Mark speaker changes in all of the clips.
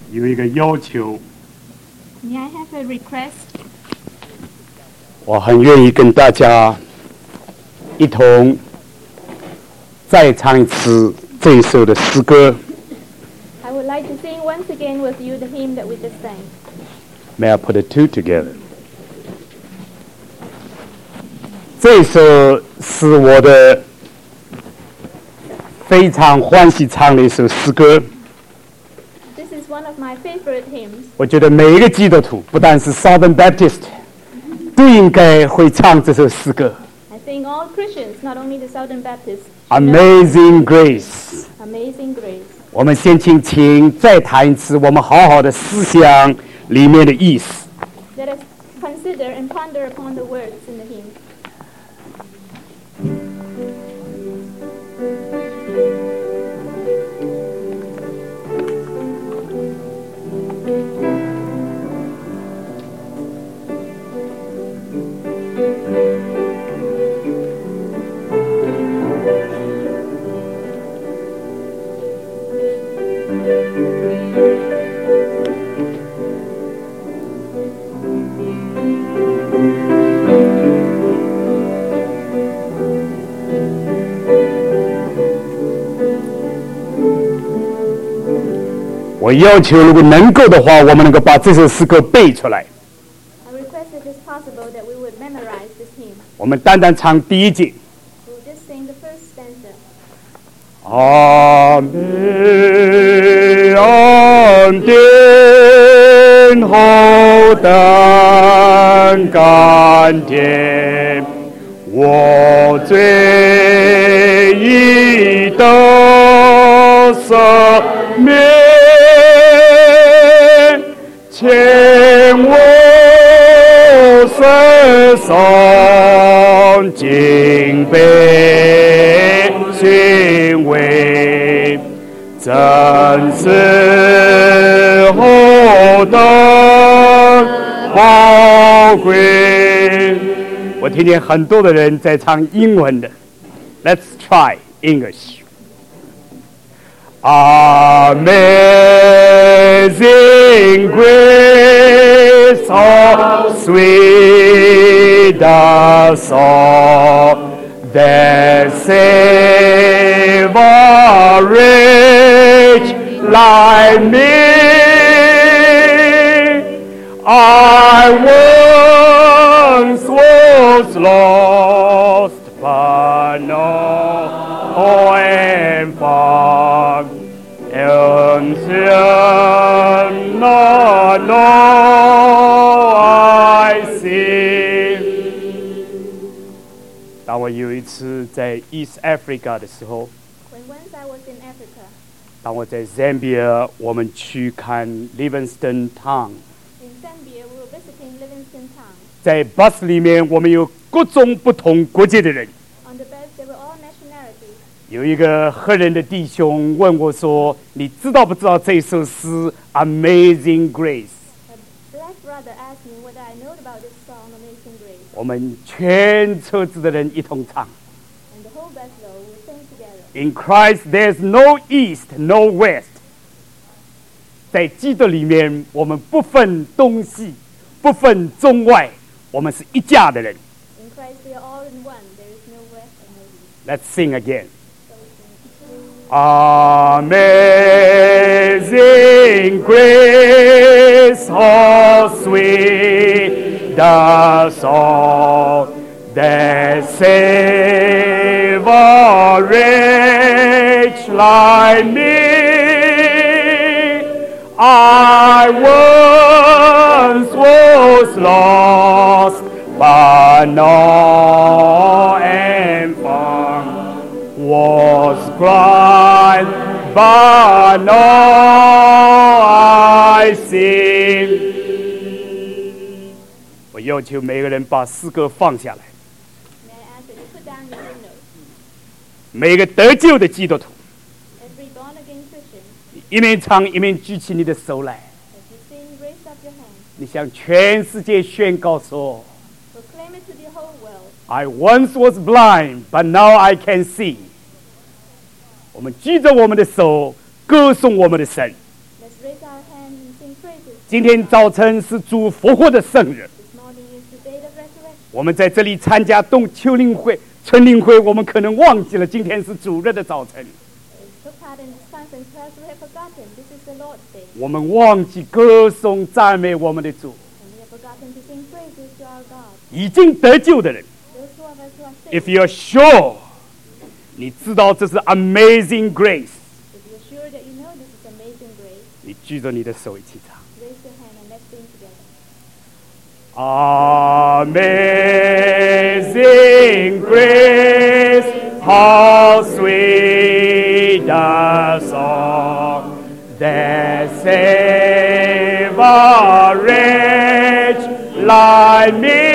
Speaker 1: 有一个要求，
Speaker 2: May I have a request?
Speaker 1: 我很愿意跟大家一同再唱一次这一首的诗歌。
Speaker 2: I would like to sing once again with you the hymn that we just sang.
Speaker 1: May I put the two together? 这首是我的非常欢喜唱的一首诗歌。
Speaker 2: This is one of my favorite hymns.
Speaker 1: 我觉得每一个基督徒，不但是 Southern Baptist， 都应该会唱这首诗歌。
Speaker 2: I think all Christians, not only the Southern Baptists, should know
Speaker 1: Amazing Grace。
Speaker 2: Amazing Grace.
Speaker 1: 我们先请再谈一次我们好好的思想里面的意思。
Speaker 2: Let us consider and ponder upon the words in the hymn.
Speaker 1: 我要求，如果能够的话，我们能够把这首诗歌背出来。
Speaker 2: I request if it's possible that we would memorize this hymn.
Speaker 1: 我们单单唱第一节。
Speaker 2: We'll just sing the first stanza.
Speaker 1: 阿门，岸边后等甘甜，我罪已得赦免，前我身上敬拜敬畏，真是何等宝贵！我听见很多的人在唱英文的 ，Let's try English. Amazing grace, how sweet the sound that saved a wretch like me. I once was lost, but now I am found. And now I see. 当我有一次在 East Africa 的时候，
Speaker 2: When once I was in Africa,
Speaker 1: 当我在 Zambia， 我们去看 Livingstone Town。
Speaker 2: in Zambia, we were visiting Livingstone Town.
Speaker 1: 在 bus 里面，我们有各种不同国界的人。
Speaker 2: On the bus, there were all nationalities.
Speaker 1: 有一个黑人的弟兄问我说：“你知道不知道这首诗《Amazing Grace》？”
Speaker 2: A black brother asked me whether I know about this song, Amazing Grace.
Speaker 1: 我们全车子的人一同唱。
Speaker 2: And the whole busload will sing together.
Speaker 1: In Christ, there's no east, no west. 在基督里面，我们不分东西，不分中外，我们是一家的人。
Speaker 2: In Christ, we are all in one. There is no west and no east.
Speaker 1: Let's sing again.
Speaker 2: So we sing.
Speaker 1: Amazing grace, how sweet the sound that saved a wretch like me. I once was lost, but now am found. Was blind, but now I see. 我要求每个人把诗歌放下来。
Speaker 2: May I ask that you put down your hymnals?
Speaker 1: 每个得救的基督徒，
Speaker 2: Every born-again Christian,
Speaker 1: 一面唱一面举起你的手来，
Speaker 2: as you sing, raise up your hands.
Speaker 1: 你向全世界宣告说
Speaker 2: Proclaim it to the whole world.
Speaker 1: ：“I once was blind, but now I can see。”我们举着我们的手，歌颂我们的神。
Speaker 2: Let's raise our hands and sing praises.
Speaker 1: 今天早晨是主复活的圣日，
Speaker 2: This morning is the day of resurrection.
Speaker 1: 我们在这里参加秋令会、春令会，我们可能忘记了今天是主日的早晨，
Speaker 2: We took part in this conference, perhaps we have forgotten this is the Lord's day.
Speaker 1: 我们忘记歌颂赞美我们的主。
Speaker 2: And we have forgotten to sing praises to our God.
Speaker 1: 已经得救的人
Speaker 2: Those two of us who are
Speaker 1: ，If
Speaker 2: saved,
Speaker 1: you're sure， 你知道这是 Amazing Grace，
Speaker 2: if you're sure that you know this is amazing grace,
Speaker 1: 你举着你的手一起唱。
Speaker 2: raise your hand and let's sing together.
Speaker 1: Amazing grace, how sweet the song that saved a wretch like me.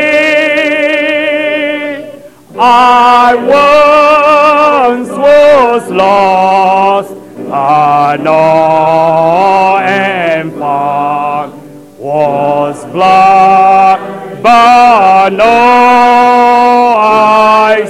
Speaker 1: I once was lost, but now am found. Was blind, but now I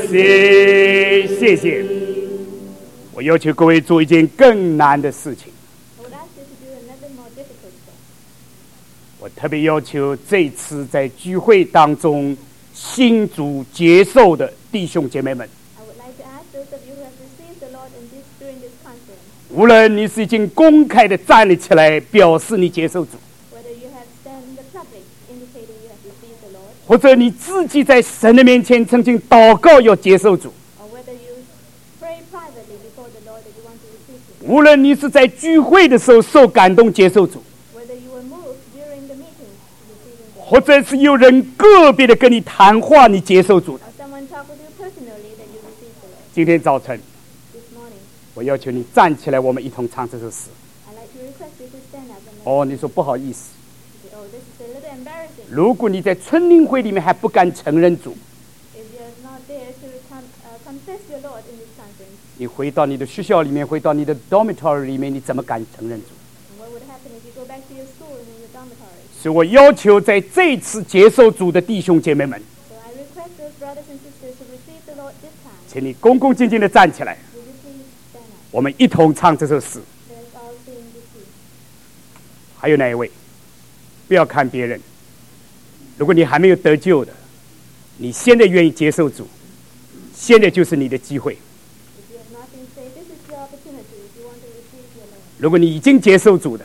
Speaker 1: see. 谢谢。我要求各位做一件更难的事情。
Speaker 2: I would ask you to do another more difficult step.
Speaker 1: 我特别要求这次在聚会当中信主接受的弟兄姐妹们，
Speaker 2: I would like to ask those of you who have received the Lord during this conference,
Speaker 1: 无论你是已经公开的站立起来表示你接受主，
Speaker 2: whether you have stand in the public indicating you have received the Lord,
Speaker 1: 或者你自己在神的面前曾经祷告要接受主，
Speaker 2: or whether you pray privately before the Lord that you want to receive Him,
Speaker 1: 无论你是在聚会的时候受感动接受主，
Speaker 2: whether you were moved during the meeting receiving the Lord,
Speaker 1: 或者是有人个别的跟你谈话你接受主的，
Speaker 2: or someone talked with you personally that you received the Lord.
Speaker 1: 今天早晨
Speaker 2: This morning,
Speaker 1: 我要求你站起来，我们一同唱这首诗。
Speaker 2: I'd like to request you to stand up and let's
Speaker 1: 哦，你说不好意思，
Speaker 2: say, oh, this is a little embarrassing.
Speaker 1: 如果你在春令会里面还不敢承认主，
Speaker 2: If you're not there to confess your Lord in this conference,
Speaker 1: 你回到你的学校里面，回到你的 dormitory 里面，你怎么敢承认主？
Speaker 2: and what would happen if you go back to your school and in your dormitory?
Speaker 1: 所以我要求在这次接受主的弟兄姐妹们，
Speaker 2: So I request those brothers and sisters who receive the Lord this time,
Speaker 1: 请你恭恭敬敬的站起来，
Speaker 2: will you please stand up?
Speaker 1: 我们一同唱这首诗。
Speaker 2: Let us all sing this hymn.
Speaker 1: 还有哪一位？不要看别人。如果你还没有得救的，你现在愿意接受主，现在就是你的机会。
Speaker 2: If you have not been saved, this is your opportunity. If you want to receive your Lord,
Speaker 1: 如果你已经接受主的，
Speaker 2: if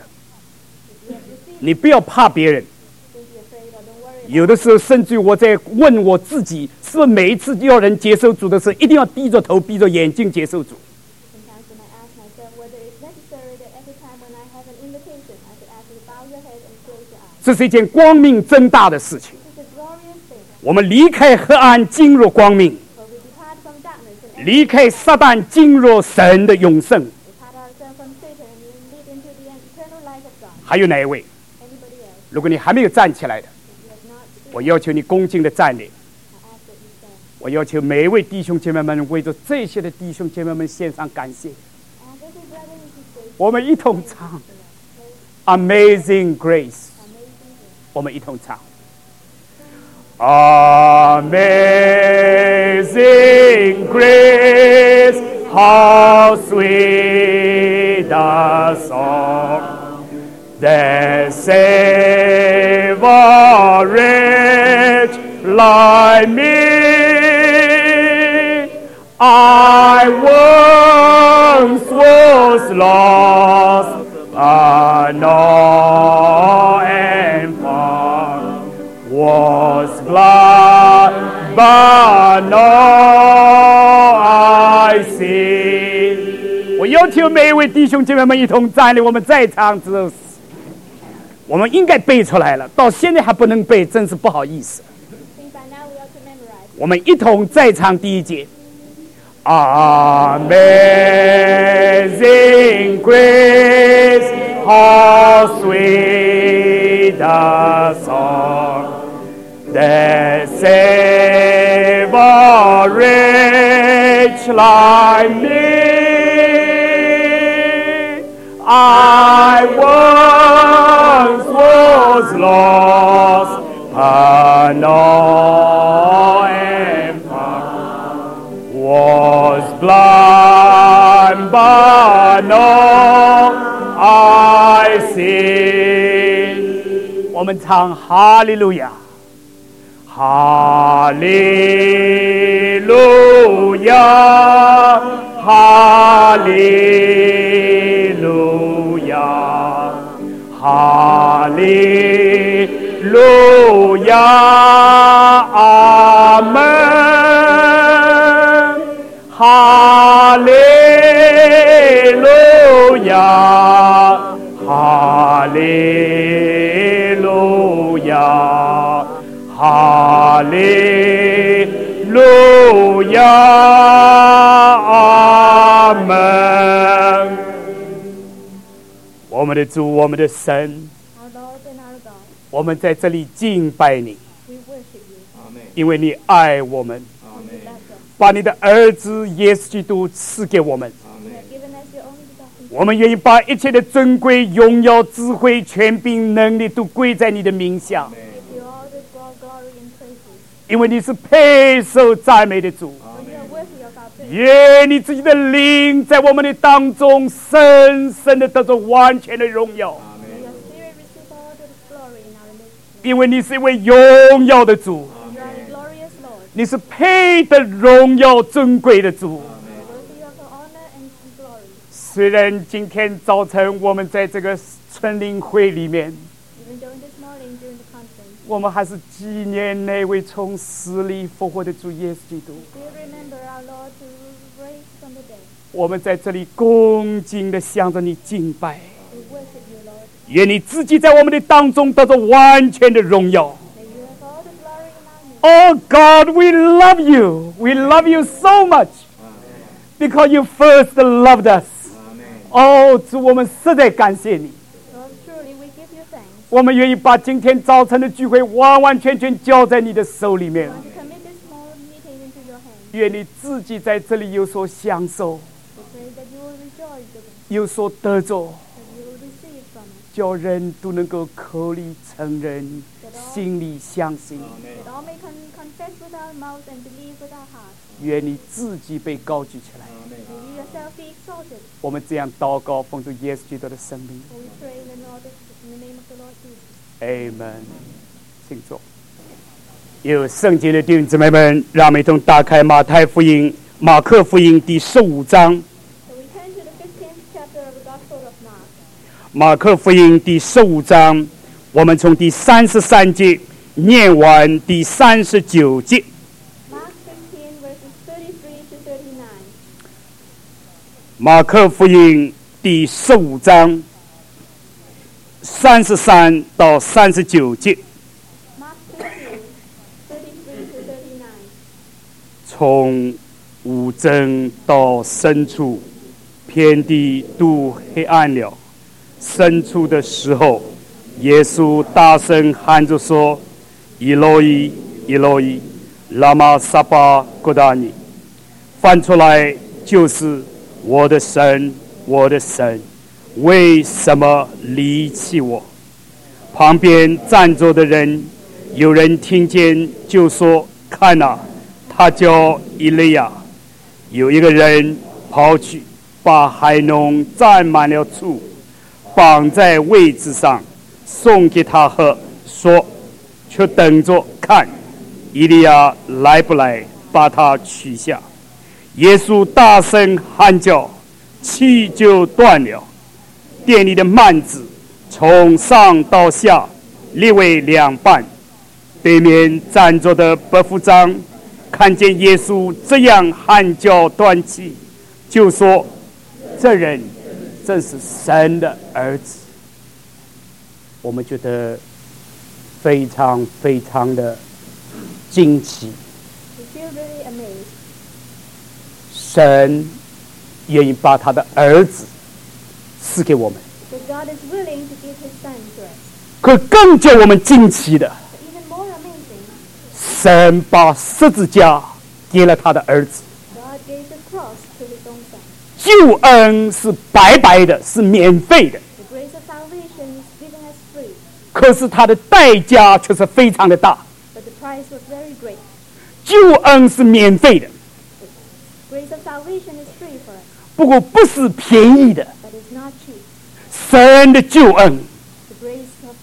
Speaker 2: you have received,
Speaker 1: 你不要怕别人。
Speaker 2: don't be afraid or don't worry.
Speaker 1: 有的时候，甚至于我在问我自己，是不是每一次要人接受主的时候，一定要低着头、闭着眼睛接受主？
Speaker 2: Sometimes when I ask myself whether it's necessary that every time when I have an invitation, I should ask you to bow your head and close your eyes.
Speaker 1: 这是一件光明正大的事情。
Speaker 2: This is a glorious thing,
Speaker 1: 我们离开黑暗，进入光明；
Speaker 2: for we depart from darkness and
Speaker 1: 离开撒旦，进入神的永生。
Speaker 2: depart ourselves from Satan and we lead into the eternal life of God.
Speaker 1: 还有哪一位？
Speaker 2: Anybody else?
Speaker 1: 如果你还没有站起来的，
Speaker 2: If you have not,
Speaker 1: 我要求你恭敬的站立。
Speaker 2: I ask that you stand.
Speaker 1: 我要求每一位弟兄姐妹们为着这些的弟兄姐妹们献上感谢。
Speaker 2: I ask every brother and sister
Speaker 1: 我们一同唱
Speaker 2: Amazing
Speaker 1: 《Amazing Grace》，
Speaker 2: grace.
Speaker 1: 我们一同唱。Amazing grace, how sweet the song that saved a wretch like me. I once was lost, but now am found. Was blind, but now I see. 我要求每一位弟兄姐妹们一同站立，我们再唱这首诗。我们应该背出来了，到现在还不能背，真是不好意思。
Speaker 2: think by now we ought to memorize.
Speaker 1: 我们一同再唱第一节。Amazing grace, how sweet the song that saved a wretch like me. I once was lost, but now am found. Was blind, but now I see. 我们唱哈利路亚，哈利路亚，哈利路亚，哈利路亚，阿门，哈利路亚，哈利路亚，哈利路亚，阿门。我们的主，我们的神，
Speaker 2: Our Lord and our God,
Speaker 1: 我们在这里敬拜你，
Speaker 2: we worship you.
Speaker 1: 因为你爱我们，
Speaker 2: You love us.
Speaker 1: 把你的儿子耶稣基督赐给我们。
Speaker 2: You have given us your only begotten
Speaker 1: 我们愿意把一切的尊贵、荣耀、智慧、权柄、能力都归在你的名下，
Speaker 2: Give you all the glory and praises.
Speaker 1: 因为你是配受赞美的主。
Speaker 2: For you are worthy of our praise.
Speaker 1: 愿你自己的灵在我们的当中深深的得着完全的荣耀，
Speaker 2: May your spirit receive all the glory in our midst.
Speaker 1: 因为你是一位荣耀的主，
Speaker 2: You are a glorious Lord,
Speaker 1: 你是配得荣耀尊贵的主。
Speaker 2: worthy of the honor and glory.
Speaker 1: 虽然今天早晨我们在这个春灵会里面，
Speaker 2: Even though this morning during the conference,
Speaker 1: 我们还是纪念那位从死里复活的主耶稣基督。
Speaker 2: still remember our Lord who raised from the dead.
Speaker 1: 我们在这里恭敬的向着你敬拜，
Speaker 2: We worship you, Lord.
Speaker 1: 愿你自己在我们的当中得着完全的荣耀。
Speaker 2: May you have all the glory in our midst.
Speaker 1: Oh God, we love you. We love you so much because you first loved us. 哦，主，我们实在感谢你。
Speaker 2: Lord, truly we give you thanks.
Speaker 1: 我们愿意把今天早晨的聚会完完全全交在你的手里面。
Speaker 2: We want to commit this small meeting into your hands.
Speaker 1: 愿你自己在这里有所享受，
Speaker 2: We pray that you will rejoice with us,
Speaker 1: 有所得着，
Speaker 2: that you will receive from us,
Speaker 1: 叫人都能够口里承认，心里相信。
Speaker 2: that all may confess with our mouth and believe with our hearts.
Speaker 1: 愿你自己被高举起来。
Speaker 2: May you yourself be exalted.
Speaker 1: 我们这样祷告，奉主耶稣基督的生命。
Speaker 2: For we pray in the name of the Lord Jesus.
Speaker 1: Amen。请坐。有圣经的弟兄姊妹们，让我们一同打开马可福音第15章。
Speaker 2: So we turn to the 15th chapter of the Gospel of Mark.
Speaker 1: 马可福音第15章，我们从第33节念完第39节。
Speaker 2: Mark 15 verses 33 to 39.
Speaker 1: 马可福音第15章33到39节。
Speaker 2: Mark 15, 33 to 39.
Speaker 1: 从无真到深处，遍地都黑暗了。深处的时候，耶稣大声喊着说：“以罗伊，以罗伊，拉玛撒巴各达尼。”翻出来就是我的神，我的神，为什么离弃我？旁边站着的人，有人听见就说：“看哪，他叫以利亚。”有一个人跑去，把海弄蘸满了醋，绑在位置上，送给他喝，说：“却等着看，以利亚来不来，把他取下。”耶稣大声喊叫，气就断了，店里的幔子从上到下裂为两半。对面站着的百夫长看见耶稣这样喊叫断气，就说：“这人正是神的儿子。”我们觉得非常非常的惊奇，
Speaker 2: We feel really amazed.
Speaker 1: 神愿意把他的儿子赐给我们。
Speaker 2: That God is willing to give his son to us.
Speaker 1: 可更叫我们惊奇的，
Speaker 2: But even more amazing,
Speaker 1: 神把十字架给了他的儿子。
Speaker 2: God gave the cross to his own son.
Speaker 1: 救恩是白白的，是免费的，
Speaker 2: The grace of salvation is given us free,
Speaker 1: 可是他的代价却是非常的大。
Speaker 2: but the price was very great.
Speaker 1: 救恩是免费的，
Speaker 2: Grace of salvation is free for us,
Speaker 1: 不过不是便宜的。
Speaker 2: but it's not cheap.
Speaker 1: 神的救恩
Speaker 2: The grace of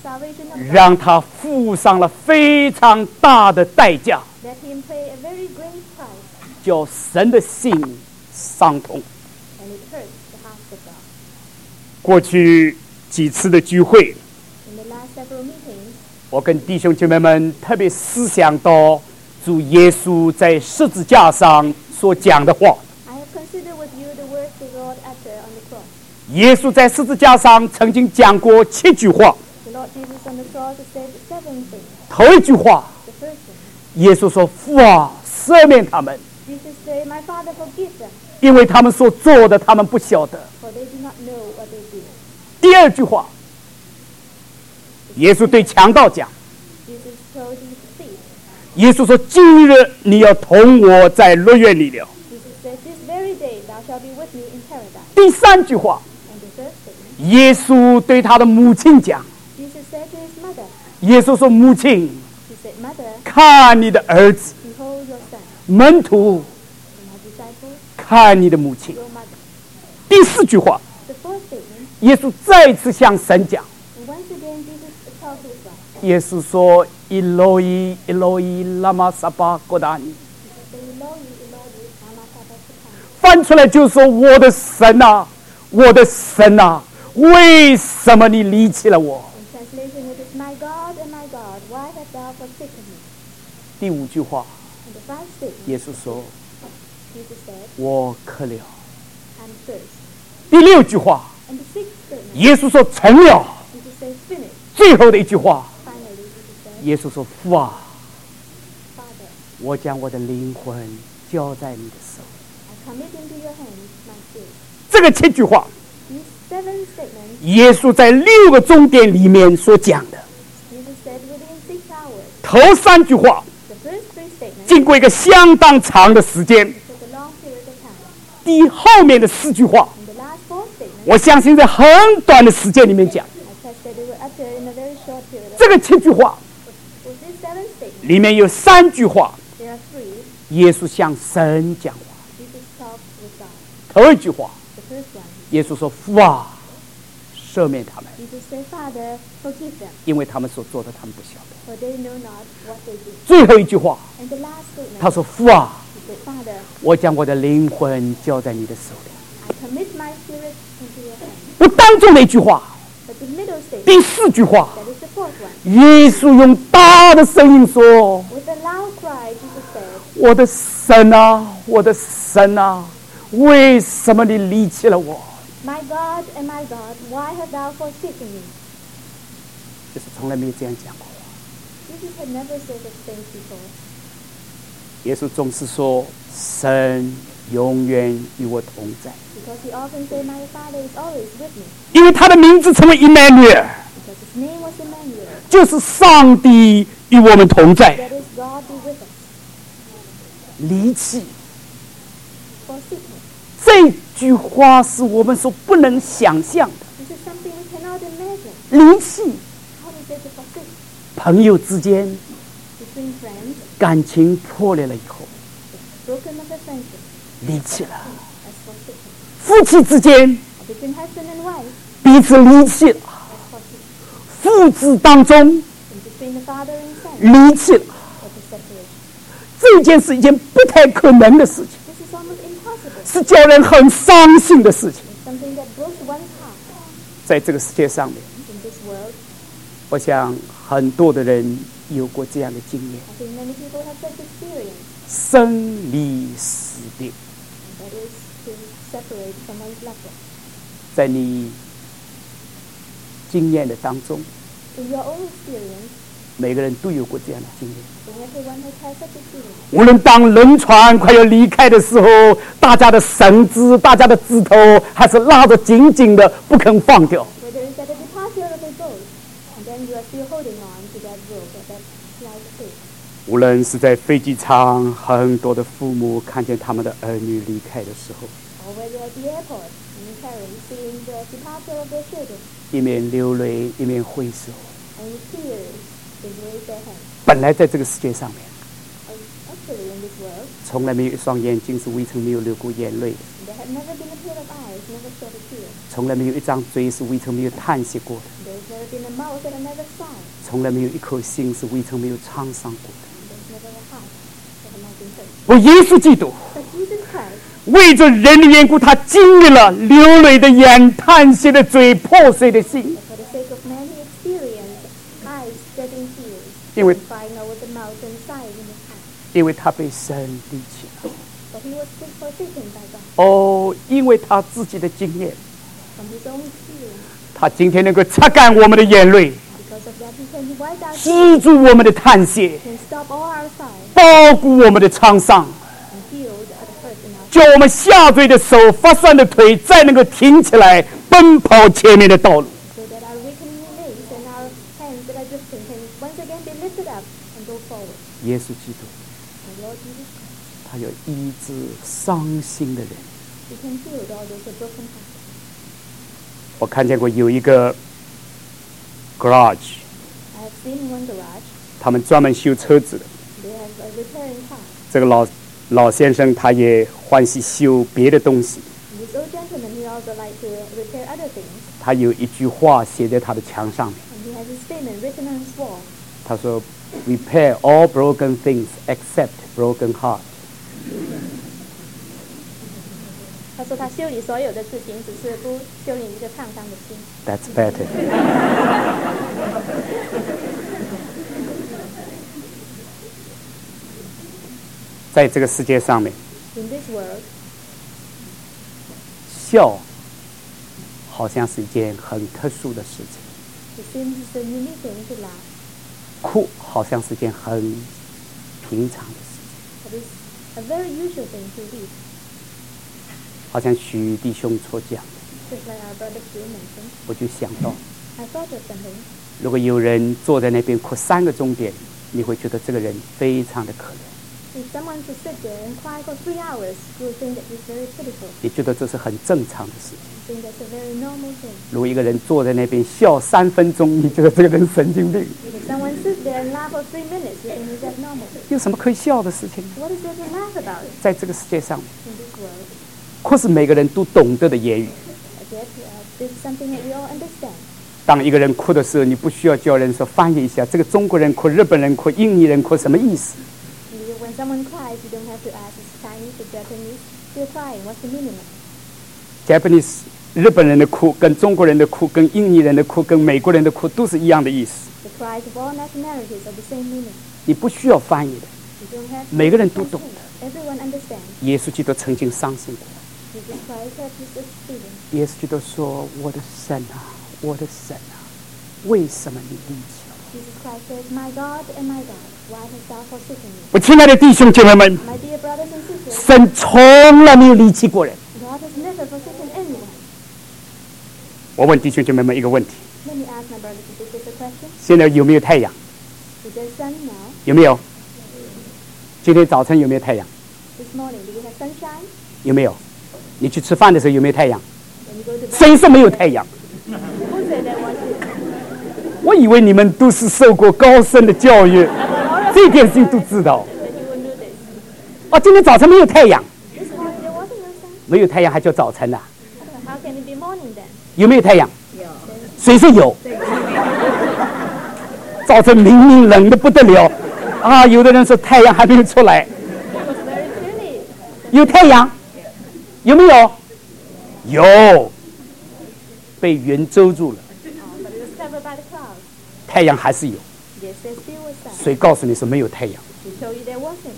Speaker 2: salvation of God,
Speaker 1: 让他付上了非常大的代价，
Speaker 2: let him pay a very great price,
Speaker 1: 叫神的心伤痛。
Speaker 2: and it hurts the heart of God.
Speaker 1: 过去几次的聚会，
Speaker 2: In the last several meetings,
Speaker 1: 我跟弟兄姐妹们特别思想到主耶稣在十字架上所讲的话。
Speaker 2: I have considered with you the words the Lord uttered on the cross.
Speaker 1: 耶稣在十字架上曾经讲过7句话。
Speaker 2: The Lord Jesus on the cross said 7 things.
Speaker 1: 头一句话，
Speaker 2: The first thing,
Speaker 1: 耶稣说：“父啊，赦免他们，
Speaker 2: Jesus said, My Father, forgive them,
Speaker 1: 因为他们所做的，他们不晓得。
Speaker 2: for they do not know what they do. ”
Speaker 1: 第二句话，耶稣对强盗讲：“
Speaker 2: Jesus told the thief,
Speaker 1: 耶稣说，今日你要同我在乐园里了。
Speaker 2: Jesus said, This very day thou shalt be with me in paradise. ”
Speaker 1: 第三句话，
Speaker 2: And the third thing,
Speaker 1: 耶稣对他的母亲讲
Speaker 2: Jesus said to his mother, ：“
Speaker 1: 耶稣说，母亲，
Speaker 2: He said, Mother,
Speaker 1: 看你的儿子；
Speaker 2: behold your son,
Speaker 1: 门徒，
Speaker 2: and my disciples,
Speaker 1: 看你的母亲。
Speaker 2: your mother. ”
Speaker 1: 第四句话，
Speaker 2: The fourth statement,
Speaker 1: 耶稣再次向神讲。
Speaker 2: and once again Jesus told his God,
Speaker 1: 耶稣说：“Eloi, Eloi, lama sabachthani。”
Speaker 2: Say, Eloi, Eloi, lama sabachthani.
Speaker 1: 翻出来就说：“我的神啊，我的神啊，为什么你离弃了我
Speaker 2: In translation, it is, My God and my God, why hast thou forsaken me? ”
Speaker 1: 第五句话，
Speaker 2: And the fifth statement,
Speaker 1: 耶稣说
Speaker 2: Jesus said,：“
Speaker 1: 我渴了。
Speaker 2: I'm thirst. ”
Speaker 1: 第六句话，
Speaker 2: And the sixth statement,
Speaker 1: 耶稣说：“成了。
Speaker 2: Jesus said, Finish. ”
Speaker 1: 最后的一句话，
Speaker 2: Finally, Jesus said,
Speaker 1: 耶稣说：“父啊，
Speaker 2: Father,
Speaker 1: 我将我的灵魂交在你的手。
Speaker 2: I commit into your hands my spirit. ”
Speaker 1: 这个7句话，
Speaker 2: These 7 statements,
Speaker 1: 耶稣在6个重点里面所讲的。
Speaker 2: Jesus said within 6 hours.
Speaker 1: 头3句话，
Speaker 2: The first 3 statements
Speaker 1: 经过一个相当长的时间。
Speaker 2: took a long period of time.
Speaker 1: 第后面的4句话，
Speaker 2: And the last 4 statements,
Speaker 1: 我相信在很短的时间里面讲。
Speaker 2: I trust that they were uttered in a very short period of
Speaker 1: 这个7句话
Speaker 2: time. With these 7 statements,
Speaker 1: 里面有3句话，
Speaker 2: there are 3.
Speaker 1: 耶稣向神讲话。
Speaker 2: Jesus talked with God.
Speaker 1: 头一句话，
Speaker 2: The first one,
Speaker 1: 耶稣说：“父啊，赦免他们，
Speaker 2: Jesus said, Father, forgive them,
Speaker 1: 因为他们所做的，他们不晓得。
Speaker 2: for they know not what they do. ”
Speaker 1: 最后一句话，
Speaker 2: And the last statement,
Speaker 1: 他说：“父啊，
Speaker 2: he said, Father,
Speaker 1: 我将我的灵魂交在你的手里。
Speaker 2: I commit my spirit into your hands. ”
Speaker 1: 不当中的一句话，
Speaker 2: But the middle statement,
Speaker 1: 第4句话，
Speaker 2: that is the fourth one.
Speaker 1: 耶稣用大的声音说
Speaker 2: With a loud cry, Jesus said,：“
Speaker 1: 我的神啊，我的神啊，为什么你离弃了我？”
Speaker 2: My God and my God, why hast thou forsaken me?
Speaker 1: 就是从来没有这样讲过。
Speaker 2: Jesus had never said such things before.
Speaker 1: 耶稣总是说：“神永远与我同在。
Speaker 2: Because he often said, My Father is always with me. ”
Speaker 1: 因为他的名字成为以马内尔，
Speaker 2: Because his name was Emmanuel.
Speaker 1: 就是上帝与我们同在。
Speaker 2: That is, God be with us.
Speaker 1: 离弃
Speaker 2: Forsake me.
Speaker 1: 这句话是我们所不能想象的。
Speaker 2: This is something we cannot imagine.
Speaker 1: 离弃
Speaker 2: How is it to forsake?
Speaker 1: 朋友之间
Speaker 2: Between friends,
Speaker 1: 感情破裂了以后，
Speaker 2: broken of a friendship,
Speaker 1: 离弃了；
Speaker 2: as forsaken.
Speaker 1: 夫妻之间
Speaker 2: Or between husband and wife,
Speaker 1: 彼此离弃了；
Speaker 2: as forsaken.
Speaker 1: 父子当中
Speaker 2: And between the father and son,
Speaker 1: 离弃了。
Speaker 2: or the separation.
Speaker 1: 这件是一件不太可能的事情，
Speaker 2: This is almost impossible.
Speaker 1: 是叫人很伤心的事情。
Speaker 2: It's something that broke one's heart.
Speaker 1: 在这个世界上面，
Speaker 2: In this world,
Speaker 1: 我想很多的人有过这样的经验：
Speaker 2: I think many people have such experience.
Speaker 1: 生离死别。
Speaker 2: And that is to separate from one's loved one.
Speaker 1: 在你经验的当中，
Speaker 2: In your own experience,
Speaker 1: 每个人都有过这样的经验。
Speaker 2: I think everyone has had such experience.
Speaker 1: 无论当轮船快要离开的时候，大家的绳子、大家的指头还是拉得紧紧的，不肯放掉。
Speaker 2: Whether it's at the departure of a boat, and then you are still holding on to that rope or that life tape.
Speaker 1: 无论是在飞机场，很多的父母看见他们的儿女离开的时候，
Speaker 2: Or whether at the airport, and parents seeing the departure of their children,
Speaker 1: 一面流泪，一面挥手。
Speaker 2: and with tears, they raise their hands.
Speaker 1: 本来在这个世界上面，
Speaker 2: And actually, in this world,
Speaker 1: 从来没有一双眼睛是未曾没有流过眼泪的，
Speaker 2: there had never been a pair of eyes, never shed a tear.
Speaker 1: 从来没有一张嘴是未曾没有叹息过的。
Speaker 2: There's never been a mouth that never sighed.
Speaker 1: 从来没有一颗心是未曾没有沧桑过的。
Speaker 2: There's never a heart that has not been hurt.
Speaker 1: 我耶稣基督
Speaker 2: But Jesus Christ,
Speaker 1: 为着人的缘故，他经历了流泪的眼、叹息的嘴、破碎的心。
Speaker 2: for the sake of man, he experienced eyes shedding tears,
Speaker 1: 因为
Speaker 2: crying over the mouth and sighing in his heart.
Speaker 1: 因为他被神离弃了。
Speaker 2: But he was forsaken by God
Speaker 1: 哦，因为他自己的经验，
Speaker 2: from his own experience.
Speaker 1: 他今天能够擦干我们的眼泪，
Speaker 2: Because of that, he can wipe out
Speaker 1: 止住我们的叹息，
Speaker 2: can stop all our sighs
Speaker 1: 包裹我们的沧桑，
Speaker 2: and heal the hurt in our
Speaker 1: 叫我们下坠的手、发酸的腿，再能够挺起来，奔跑前面的道路。
Speaker 2: so that our weakening legs and our hands that are drifting can once again be lifted up and go forward.
Speaker 1: 耶稣基督，
Speaker 2: And Lord Jesus Christ,
Speaker 1: 他要医治伤心的人。
Speaker 2: he can heal all those who are broken hearted.
Speaker 1: 我看见过有一个 garage，
Speaker 2: I have seen in one garage,
Speaker 1: 他们专门修车子的。
Speaker 2: they have a repairing car.
Speaker 1: 这个老先生他也欢喜修别的东西。
Speaker 2: And this old gentleman, he also likes to repair other things.
Speaker 1: 他有一句话写在他的墙上面，
Speaker 2: And he has a statement written on his wall.
Speaker 1: 他说 ：“Repair all broken things except broken heart。”
Speaker 2: 他说他修理所有的事情，只是不修理一个烫伤的心。
Speaker 1: That's better 。在这个世界上面，
Speaker 2: In this world,
Speaker 1: 笑好像是一件很特殊的事情，
Speaker 2: it seems it's a unique thing to laugh,
Speaker 1: 哭好像是件很平常的事情。
Speaker 2: but it's a very usual thing to weep,
Speaker 1: 好像许弟兄所讲的，
Speaker 2: just like our brother Hugh mentioned.
Speaker 1: 我就想到，
Speaker 2: I thought of something.
Speaker 1: 如果有人坐在那边哭3个钟点，你会觉得这个人非常的可怜，
Speaker 2: If someone to sit there and cry for 3 hours, you will think that he's very pitiful.
Speaker 1: 你觉得这是很正常的事情。
Speaker 2: You think that's a very normal thing.
Speaker 1: 如果一个人坐在那边笑3分钟，你觉得这个人神经病，
Speaker 2: If someone sits there and laugh for 3 minutes, you think he's abnormal.
Speaker 1: 有什么可以笑的事情呢？
Speaker 2: What is there to laugh about
Speaker 1: 在这个世界上，
Speaker 2: in this world?
Speaker 1: 哭是每个人都懂得的言语。
Speaker 2: Yet, this is something that we all understand.
Speaker 1: 当一个人哭的时候，你不需要叫人说翻译一下，这个中国人哭、日本人哭、印尼人哭什么意思？
Speaker 2: When someone cries, you don't have to ask it's Chinese or Japanese. They're crying. What's the meaning of it?
Speaker 1: Japanese 日本人的哭跟中国人的哭跟印尼人的哭跟美国人的哭都是一样的意思，
Speaker 2: The cries of all nationalities are the same meaning.
Speaker 1: 你不需要翻译的，
Speaker 2: You don't have to
Speaker 1: 每个人都懂
Speaker 2: translate. Everyone understands.
Speaker 1: 耶稣基督曾经伤心过，
Speaker 2: Jesus Christ had this experience.
Speaker 1: 耶稣基督说：“我的神啊，我的神啊，为什么你离弃我？”
Speaker 2: Jesus Christ says, My God and my God, why hast thou forsaken me?
Speaker 1: 我亲爱的弟兄姐妹们，
Speaker 2: My dear brothers and sisters,
Speaker 1: 神从来没有离弃过人。
Speaker 2: God has never forsaken anyone.
Speaker 1: 我问弟兄姐妹们一个问题：
Speaker 2: Let me ask my brothers and sisters a question.
Speaker 1: 现在有没有太阳？
Speaker 2: Is there sun now?
Speaker 1: 有没有？今天早晨有没有太阳？
Speaker 2: This morning, do you have sunshine?
Speaker 1: 有没有？你去吃饭的时候有没有太阳？
Speaker 2: When you go to bed?
Speaker 1: 谁说没有太阳？
Speaker 2: Who said there wasn't?
Speaker 1: 我以为你们都是受过高深的教育，这点事情都知道。
Speaker 2: That you will do this.
Speaker 1: 哦，今天早晨没有太阳，
Speaker 2: This morning there wasn't no sun.
Speaker 1: 没有太阳还叫早晨呐、
Speaker 2: How can it be morning then?
Speaker 1: 有没有太阳？谁说有？早晨明明冷的不得了，啊，有的人说太阳还没有出来，
Speaker 2: It was very chilly.
Speaker 1: 有太阳？有没有？有，被云遮住了，
Speaker 2: But it was covered by the clouds.
Speaker 1: 太阳还是有。
Speaker 2: Yes, there still was sun.
Speaker 1: 谁告诉你是没有太阳？
Speaker 2: We told you there wasn't.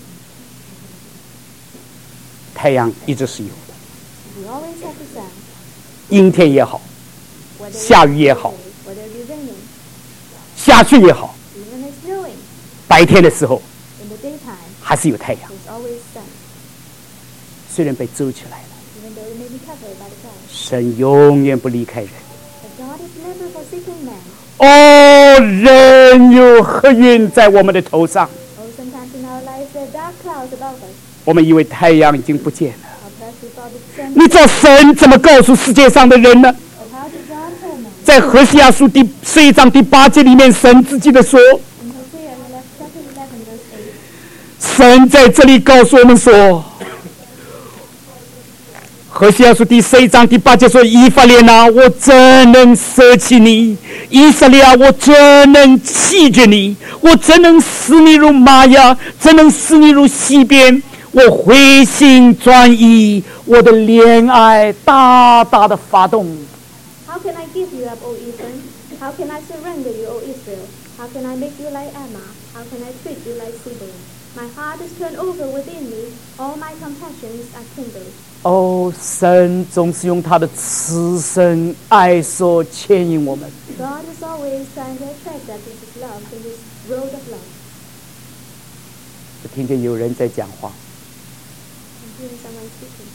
Speaker 1: 太阳一直是有的，
Speaker 2: We always have the sun.
Speaker 1: 阴天也好，
Speaker 2: Whether
Speaker 1: 下雨也好，
Speaker 2: whether it be raining,
Speaker 1: 下雪也好，
Speaker 2: even it's snowing.
Speaker 1: 白天的时候
Speaker 2: In the daytime,
Speaker 1: 还是有太阳，
Speaker 2: there's always sun.
Speaker 1: 虽然被遮起来了，
Speaker 2: Even though it may be covered by the clouds.
Speaker 1: 神永远不离开人。
Speaker 2: But God is never forsaken man.
Speaker 1: 哦，人有黑云在我们的头上，
Speaker 2: Oh, sometimes in our lives there are dark clouds above us.
Speaker 1: 我们以为太阳已经不见了。
Speaker 2: Our perhaps we thought the sun.
Speaker 1: 你知道神怎么告诉世界上的人呢？
Speaker 2: But how did God tell man?
Speaker 1: 在何西阿书第11章第8节里面，神自己的说，
Speaker 2: In Hosea chapter 11 verse 8.
Speaker 1: 神在这里告诉我们说， 何西阿书第11章第8节说：“以法莲啊，我怎能舍弃你？以色列啊，我怎能弃绝你？我怎能使你如玛雅？怎能使你如西边？我回心转意，我的怜爱大大的发动。”
Speaker 2: How can I give you up, O Ephraim? How can I surrender you, O Israel? How can I make you like Ammah? How can I treat you like Sidon? My heart is turned over within me. All my compassions are kindled.
Speaker 1: 哦，神总是用他的慈神爱所牵引我们。
Speaker 2: God is always trying to attract us with His love, in His road of love.
Speaker 1: 我听见有人在讲话，
Speaker 2: I'm hearing someone speaking.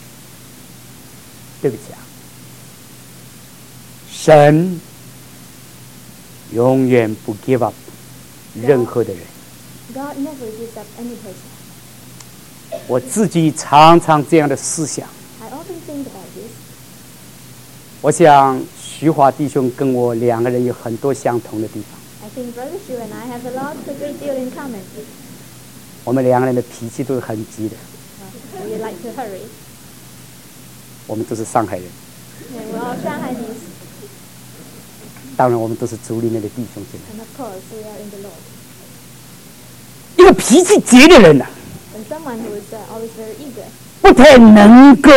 Speaker 1: 对不起啊，神永远不 give up 任何的人。
Speaker 2: God never gives up any person.
Speaker 1: 我自己常常这样的思想。
Speaker 2: I often think about this.
Speaker 1: 我想徐华弟兄跟我两个人有很多相同的地方。
Speaker 2: I think Brother Shu and I have a great deal in common.
Speaker 1: 我们两个人的脾气都是很急的。
Speaker 2: We like to hurry.
Speaker 1: 我们都是上海人，
Speaker 2: And we're all Shanghainese.
Speaker 1: 当然我们都是族里面的弟兄姐妹。
Speaker 2: And of course, we are in the Lord.
Speaker 1: 一个脾气急的人呢、
Speaker 2: And someone who is always very eager.
Speaker 1: 不太能够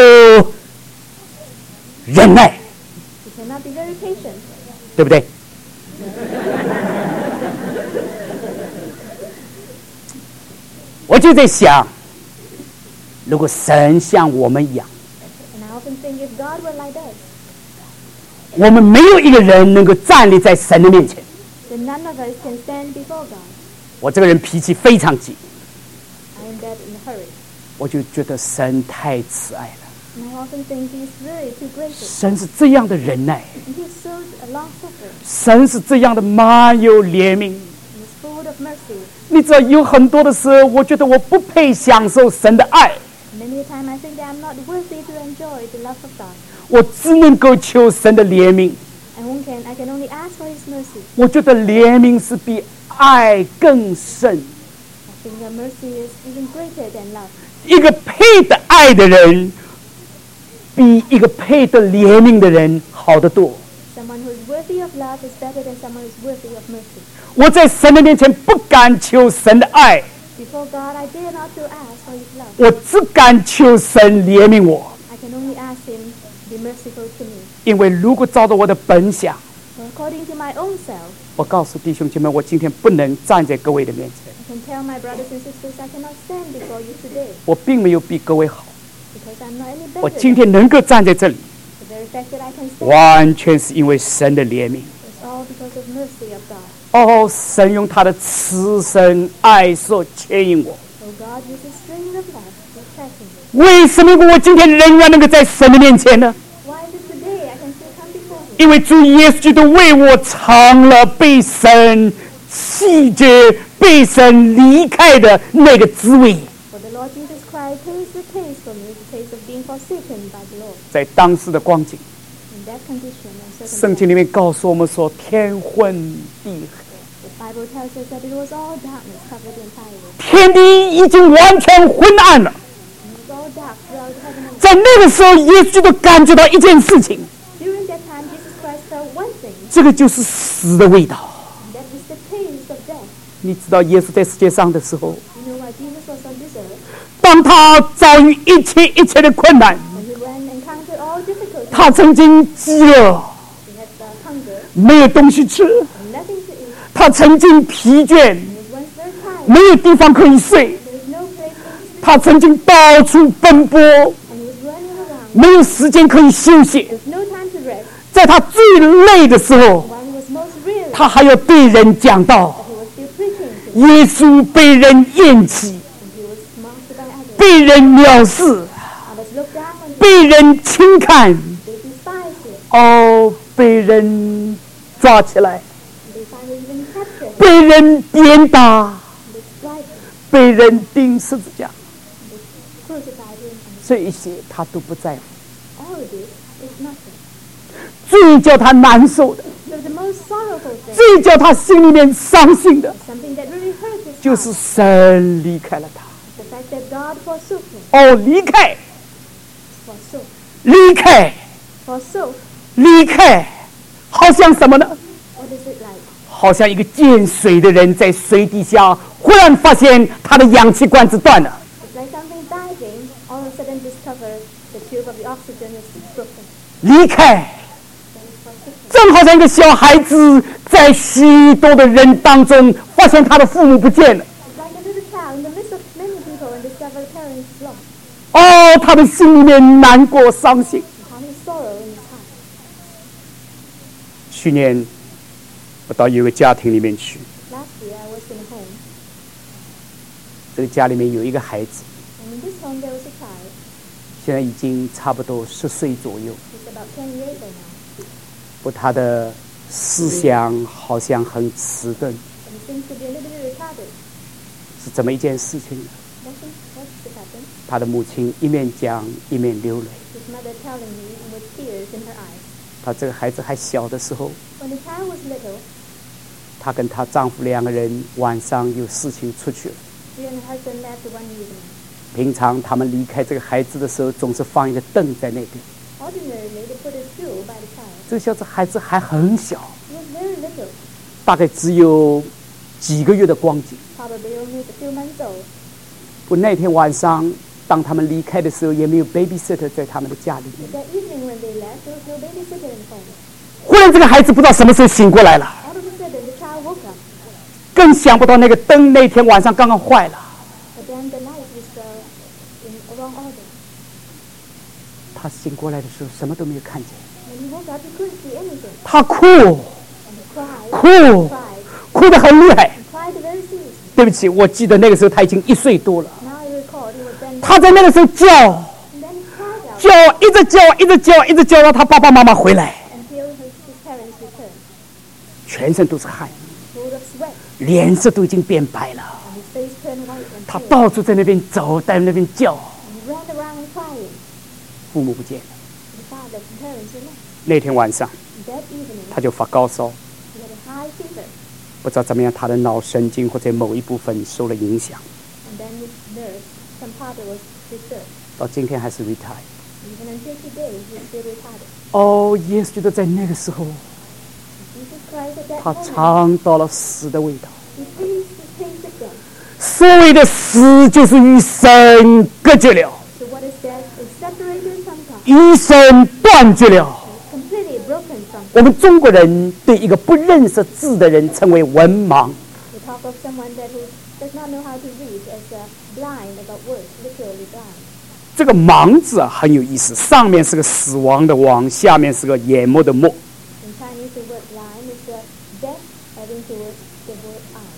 Speaker 1: 忍耐，
Speaker 2: He cannot be very patient.
Speaker 1: 对不对？我就在想，如果神像我们一样，
Speaker 2: And I often think if God were like us,
Speaker 1: 我们没有一个人能够站立在神的面前。
Speaker 2: then none of us can stand before God.
Speaker 1: 我这个人脾气非常急，
Speaker 2: I am that in a hurry.
Speaker 1: 我就觉得神太慈爱了，
Speaker 2: And I often think He's really too gracious.
Speaker 1: 神是这样的忍耐，
Speaker 2: And He's so long-suffering.
Speaker 1: 神是这样的满有怜悯。
Speaker 2: And He's full of mercy.
Speaker 1: 你知道，有很多的时候，我觉得我不配享受神的爱，
Speaker 2: Many a time I think that I'm not worthy to enjoy the love of God.
Speaker 1: 我只能够求神的怜悯。
Speaker 2: I can only ask for His mercy.
Speaker 1: 我觉得怜悯是比爱更深。
Speaker 2: I think that mercy is even greater than love.
Speaker 1: 一个配得爱的人，比一个配得怜悯的人好得多。
Speaker 2: Someone who is worthy of love is better than someone who is worthy of mercy.
Speaker 1: 我在神的面前不敢求神的爱，
Speaker 2: Before God, I dare not to ask for His love.
Speaker 1: 我只敢求神怜悯我。
Speaker 2: I can only ask Him to be merciful to me.
Speaker 1: 因为如果照着我的本想，
Speaker 2: For according to my own self,
Speaker 1: 我告诉弟兄姐妹，我今天不能站在各位的面前，
Speaker 2: I can tell my brothers and sisters I cannot stand before you today
Speaker 1: 我并没有比各位好。
Speaker 2: because I'm not any
Speaker 1: 我
Speaker 2: better.
Speaker 1: 今天能够站在这里，
Speaker 2: The very fact that I can stand
Speaker 1: 完全是因为神的怜悯。
Speaker 2: is all because of mercy of God.
Speaker 1: 哦，神用他的慈神爱所牵引我。
Speaker 2: Oh God, uses string of love to attract me.
Speaker 1: 为什么我今天仍然能够在神的面前呢？
Speaker 2: Why is it today I can still come before Him?
Speaker 1: 因为主耶稣基督为我尝了被神弃绝、被神离开的那个滋味。
Speaker 2: For the Lord Jesus Christ pays the taste for me, the taste of being forsaken by the Lord.
Speaker 1: 在当时的光景，
Speaker 2: In that condition and
Speaker 1: 圣经
Speaker 2: circumstance,
Speaker 1: 里面告诉我们说，天昏地黑。
Speaker 2: the Bible tells us that it was all darkness covered the entire world.
Speaker 1: 天地已经完全昏暗了。
Speaker 2: It was all dark throughout heaven and
Speaker 1: 在那个时候，耶稣基督感觉到一件事情，
Speaker 2: during that time, Jesus Christ felt one thing,
Speaker 1: 这个就是死的味道。
Speaker 2: and that is the taste of death.
Speaker 1: 你知道，耶稣在世界上的时候，
Speaker 2: You know why Jesus was on this earth?
Speaker 1: 当他遭遇一切的困难，
Speaker 2: When He went and encountered all difficulties,
Speaker 1: 他曾经饥饿，
Speaker 2: He had hunger
Speaker 1: 没有东西吃；
Speaker 2: and nothing to eat.
Speaker 1: 他曾经疲倦，
Speaker 2: He was once very tired.
Speaker 1: 没有地方可以睡；
Speaker 2: There was no place for Him to sleep,
Speaker 1: 他曾经到处奔波，
Speaker 2: and He was running around.
Speaker 1: 没有时间可以休息。
Speaker 2: There was no time to rest.
Speaker 1: 在他最累的时候，
Speaker 2: While He was most weary,
Speaker 1: 他还要对人讲道。
Speaker 2: He was still preaching to
Speaker 1: 耶稣被人厌弃，
Speaker 2: and He was mocked by others.
Speaker 1: 被人藐视，
Speaker 2: Others looked down on Him.
Speaker 1: 被人轻看，
Speaker 2: They despised Him.
Speaker 1: 哦，被人抓起来，
Speaker 2: They finally even captured Him.
Speaker 1: 被人鞭打，
Speaker 2: They striped Him.
Speaker 1: 被人钉十字架，
Speaker 2: They crucified Him.
Speaker 1: 这一些他都不在乎。
Speaker 2: All of this is nothing.
Speaker 1: 最叫他难受的，
Speaker 2: So the most sorrowful thing,
Speaker 1: 最叫他心里面伤心的，
Speaker 2: something that really hurt His
Speaker 1: 就是
Speaker 2: heart,
Speaker 1: 神离开了他。
Speaker 2: the fact that God forsook Him.
Speaker 1: 哦，离开
Speaker 2: Forsook.
Speaker 1: 离开，
Speaker 2: Forsooth.
Speaker 1: 离开，好像什么呢？
Speaker 2: What is it like?
Speaker 1: 好像一个见水的人在水底下，忽然发现他的氧气管子断了。
Speaker 2: It's like something diving, all of a sudden discover the tube of the oxygen is broken.
Speaker 1: 离开，正好像一个小孩子在许多的人当中，发现他的父母不见了。
Speaker 2: It's like a little child in the midst of many people and discover the parents lost.
Speaker 1: 哦，他的心里面难过伤心。
Speaker 2: How his sorrow in his heart.
Speaker 1: 去年我到有个家庭里面去，
Speaker 2: Last year I was in a home,
Speaker 1: 这个家里面有一个孩子，
Speaker 2: and in this home there was a child.
Speaker 1: 现在已经差不多10岁左右，
Speaker 2: He's about 10 years old now,
Speaker 1: 不，他的思想好像很迟钝，
Speaker 2: and he seems to be a little bit retarded.
Speaker 1: 是怎么一件事情呢？
Speaker 2: What's happened?
Speaker 1: 他的母亲一面讲一面流泪。
Speaker 2: His mother telling me with tears in her eyes.
Speaker 1: 他这个孩子还小的时候，
Speaker 2: When the child was little,
Speaker 1: 她跟她丈夫2个人晚上有事情出去了。
Speaker 2: she and her husband left one evening.
Speaker 1: 平常他们离开这个孩子的时候，总是放一个凳在那边。
Speaker 2: Ordinarily, they put a stool by the child.
Speaker 1: 这个小子孩子还很小，
Speaker 2: He was very little,
Speaker 1: 大概只有几个月的光景。
Speaker 2: probably only a few months old.
Speaker 1: 不，那天晚上当他们离开的时候，也没有 babysitter 在他们的家里面。
Speaker 2: That evening when they left, there was no babysitter in the home.
Speaker 1: 忽然这个孩子不知道什么时候醒过来了，
Speaker 2: All of a sudden, the child woke up,
Speaker 1: 更想不到那个灯那天晚上刚刚坏了。
Speaker 2: but then the light was in a wrong order.
Speaker 1: 他醒过来的时候什么都没有看见，
Speaker 2: When he woke up, he couldn't see anything,
Speaker 1: 他哭
Speaker 2: and he cried,
Speaker 1: 哭
Speaker 2: cried,
Speaker 1: 哭得很厉害。
Speaker 2: cried very seriously.
Speaker 1: 对不起，我记得那个时候他已经1岁多了。
Speaker 2: Now I recall he was then,
Speaker 1: 他在那个时候叫
Speaker 2: and then he cried out
Speaker 1: 叫，一直叫，一直叫，一直叫到他爸爸妈妈回来，
Speaker 2: until his parents returned,
Speaker 1: 全身都是汗，
Speaker 2: full of sweat,
Speaker 1: 脸色都已经变白了。
Speaker 2: and his face turned white and
Speaker 1: 他
Speaker 2: pale,
Speaker 1: 到处在那边走，在那边叫，
Speaker 2: and he ran around crying.
Speaker 1: 父母不见了。
Speaker 2: The father and parents were left.
Speaker 1: 那天晚上
Speaker 2: That evening,
Speaker 1: 他就发高烧，
Speaker 2: he had a high fever,
Speaker 1: 不知道怎么样，他的脑神经或者某一部分受了影响，
Speaker 2: and then his nerve, some part was disturbed.
Speaker 1: 到今天还是 retire。
Speaker 2: Even until today, he is still retarded.
Speaker 1: 哦，耶稣就在那个时候，
Speaker 2: Jesus Christ at that
Speaker 1: 他
Speaker 2: moment,
Speaker 1: 尝到了死的味道。
Speaker 2: he tasted death.
Speaker 1: 所谓的死，就是与神隔绝了，
Speaker 2: So what is death? It's separated from God.
Speaker 1: 与神断绝了。
Speaker 2: It's completely broken from God.
Speaker 1: 我们中国人对一个不认识字的人称为文盲，
Speaker 2: We talk of someone who does not know how to read as blind about words, literally blind.
Speaker 1: 这个盲字啊很有意思，上面是个死亡的亡，下面是个眼目的目。
Speaker 2: In Chinese, the word blind is deaf, having towards the word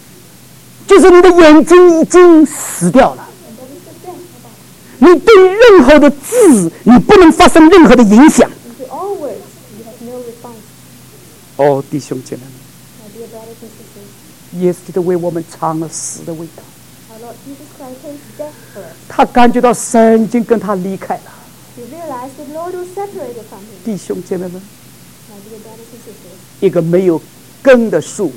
Speaker 2: eye.
Speaker 1: 就是你的眼睛已经死掉了，
Speaker 2: And that is the death of eye.
Speaker 1: 你对任何的字，你不能发生任何的影响。
Speaker 2: And to all words, you have no response.
Speaker 1: 哦，弟兄姐妹们，
Speaker 2: My dear brothers and sisters,
Speaker 1: 耶稣就为我们尝了死的味道，
Speaker 2: our Lord Jesus Christ tastes death for us.
Speaker 1: 他感觉到神已经跟他离开了。
Speaker 2: He realized the Lord was separated from him.
Speaker 1: 弟兄姐妹们，
Speaker 2: My dear brothers and sisters,
Speaker 1: 一个没有根的树，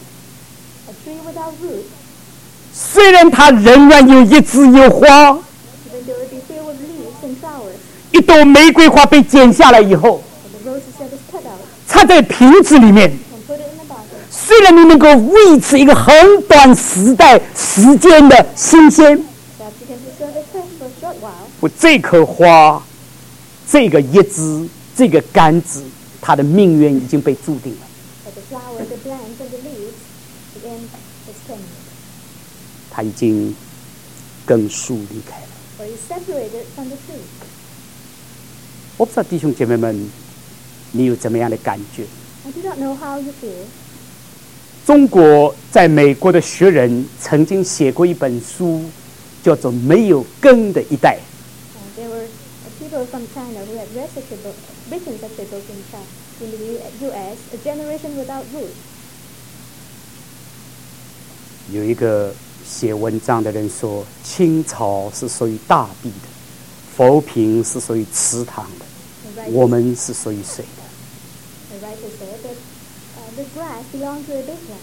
Speaker 2: a tree without root,
Speaker 1: 虽然它仍然有叶子有花，
Speaker 2: even though it be filled with leaves and flowers,
Speaker 1: 一朵玫瑰花被剪下来以后，
Speaker 2: but the roses that is cut out
Speaker 1: 插在瓶子里面，
Speaker 2: and put it in a bottle,
Speaker 1: 虽然你能够维持一个很短时间的新鲜，
Speaker 2: perhaps you can preserve it fresh for a short while,
Speaker 1: 不，这棵花、这个叶子、这个杆子，它的命运已经被注定了。
Speaker 2: but the flower, the plants, and the leaves, the end is terminated,
Speaker 1: 它已经跟树离开了。
Speaker 2: or is separated from the tree.
Speaker 1: 我不知道弟兄姐妹们，你有怎么样的感觉？
Speaker 2: I do not know how you feel.
Speaker 1: 中国在美国的学人曾经写过一本书，叫做《没有根的一代》。
Speaker 2: There were people from China who had read such a book, written such a book in the U.S., A Generation Without Roots.
Speaker 1: 有一个写文章的人说，清朝是属于大地的，浮萍是属于池塘的，
Speaker 2: The
Speaker 1: 我
Speaker 2: writer,
Speaker 1: 们是属于水的。
Speaker 2: the writer said that the grass belonged to a big one,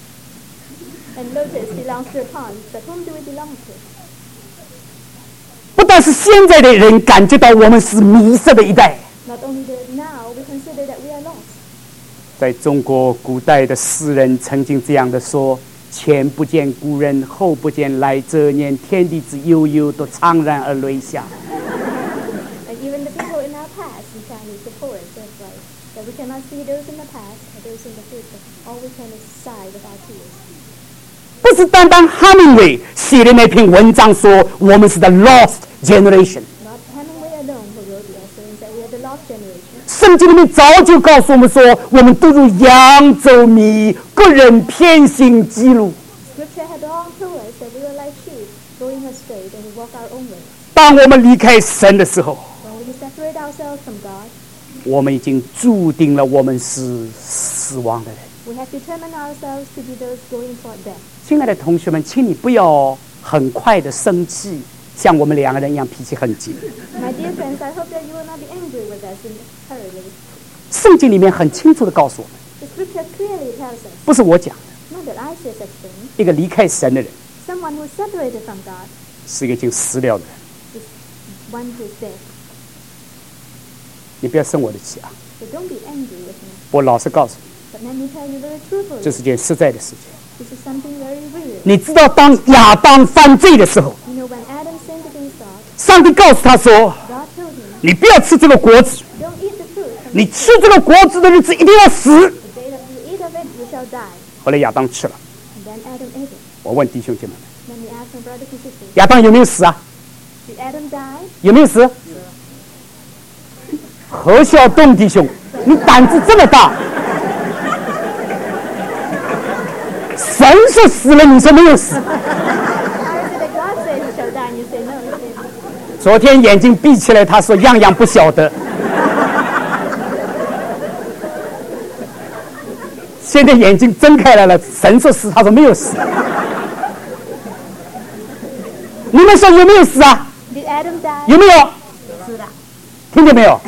Speaker 2: and lotus belongs to a pond, but whom do we belong to?
Speaker 1: 不但是现在的人感觉到我们是迷失的一代，
Speaker 2: Not only that now we consider that we are lost.
Speaker 1: 在中国古代的诗人曾经这样的说：前不见古人，后不见来者年，天地之悠悠，都怅然而泪下。
Speaker 2: And even the people in our past, in Chinese, the poets, that's right, that we cannot see those in the past or those in the future. All we can is sigh without tears.
Speaker 1: 不是单单哈明伟写的那篇文章说我们是 the lost generation，
Speaker 2: Not Hemingway alone who wrote the essay and said we are the lost generation.
Speaker 1: 圣经里面早就告诉我们说，我们都如羊走迷，各人偏行己路。
Speaker 2: Scripture had long told us that we were like sheep, going astray, and we walk our own way.
Speaker 1: 当我们离开神的时候，
Speaker 2: When we separate ourselves from God,
Speaker 1: 我们已经注定了我们是死亡的人。
Speaker 2: we have determined ourselves to be those going for death.
Speaker 1: 亲爱的同学们，请你不要很快的生气，像我们两个人一样脾气很急。
Speaker 2: My dear friends, I hope that you will not be angry with us hurriedly.
Speaker 1: 圣经里面很清楚的告诉我们，
Speaker 2: The Scripture clearly tells us,
Speaker 1: 不是我讲的，
Speaker 2: not that I say such things,
Speaker 1: 一个离开神的人
Speaker 2: someone who is separated from God
Speaker 1: 是一个已经死了的人。
Speaker 2: is one who is dead.
Speaker 1: 你不要生我的气啊！
Speaker 2: So don't be angry with me.
Speaker 1: 我老实告诉你，
Speaker 2: But let me tell you very
Speaker 1: 这
Speaker 2: truthfully,
Speaker 1: 是件实在的事情。
Speaker 2: this is something very real.
Speaker 1: 你知道，当亚当犯罪的时候，
Speaker 2: You know, when Adam sinned against God,
Speaker 1: 上帝告诉他说
Speaker 2: God told him,
Speaker 1: 你不要吃这个果子，
Speaker 2: don't eat the fruit. From
Speaker 1: 你吃这个果子的日子一定要死。
Speaker 2: the day that you eat of it, you shall die.
Speaker 1: 后来亚当吃了。
Speaker 2: And then Adam ate it.
Speaker 1: 我问弟兄姐妹们，
Speaker 2: Let me ask my brothers and sisters,
Speaker 1: 亚当有没有死啊？
Speaker 2: did Adam die?
Speaker 1: 有没有死？何孝栋弟兄，你胆子这么大！神说死了，你说没有死。
Speaker 2: How is it that God said he shall die and you say no, he didn't?
Speaker 1: 昨天眼睛闭起来，他说样样不晓得。现在眼睛睁开来了，神说死，他说没有死。你们说有没有死啊？
Speaker 2: Did Adam die?
Speaker 1: 有没有？听见没有？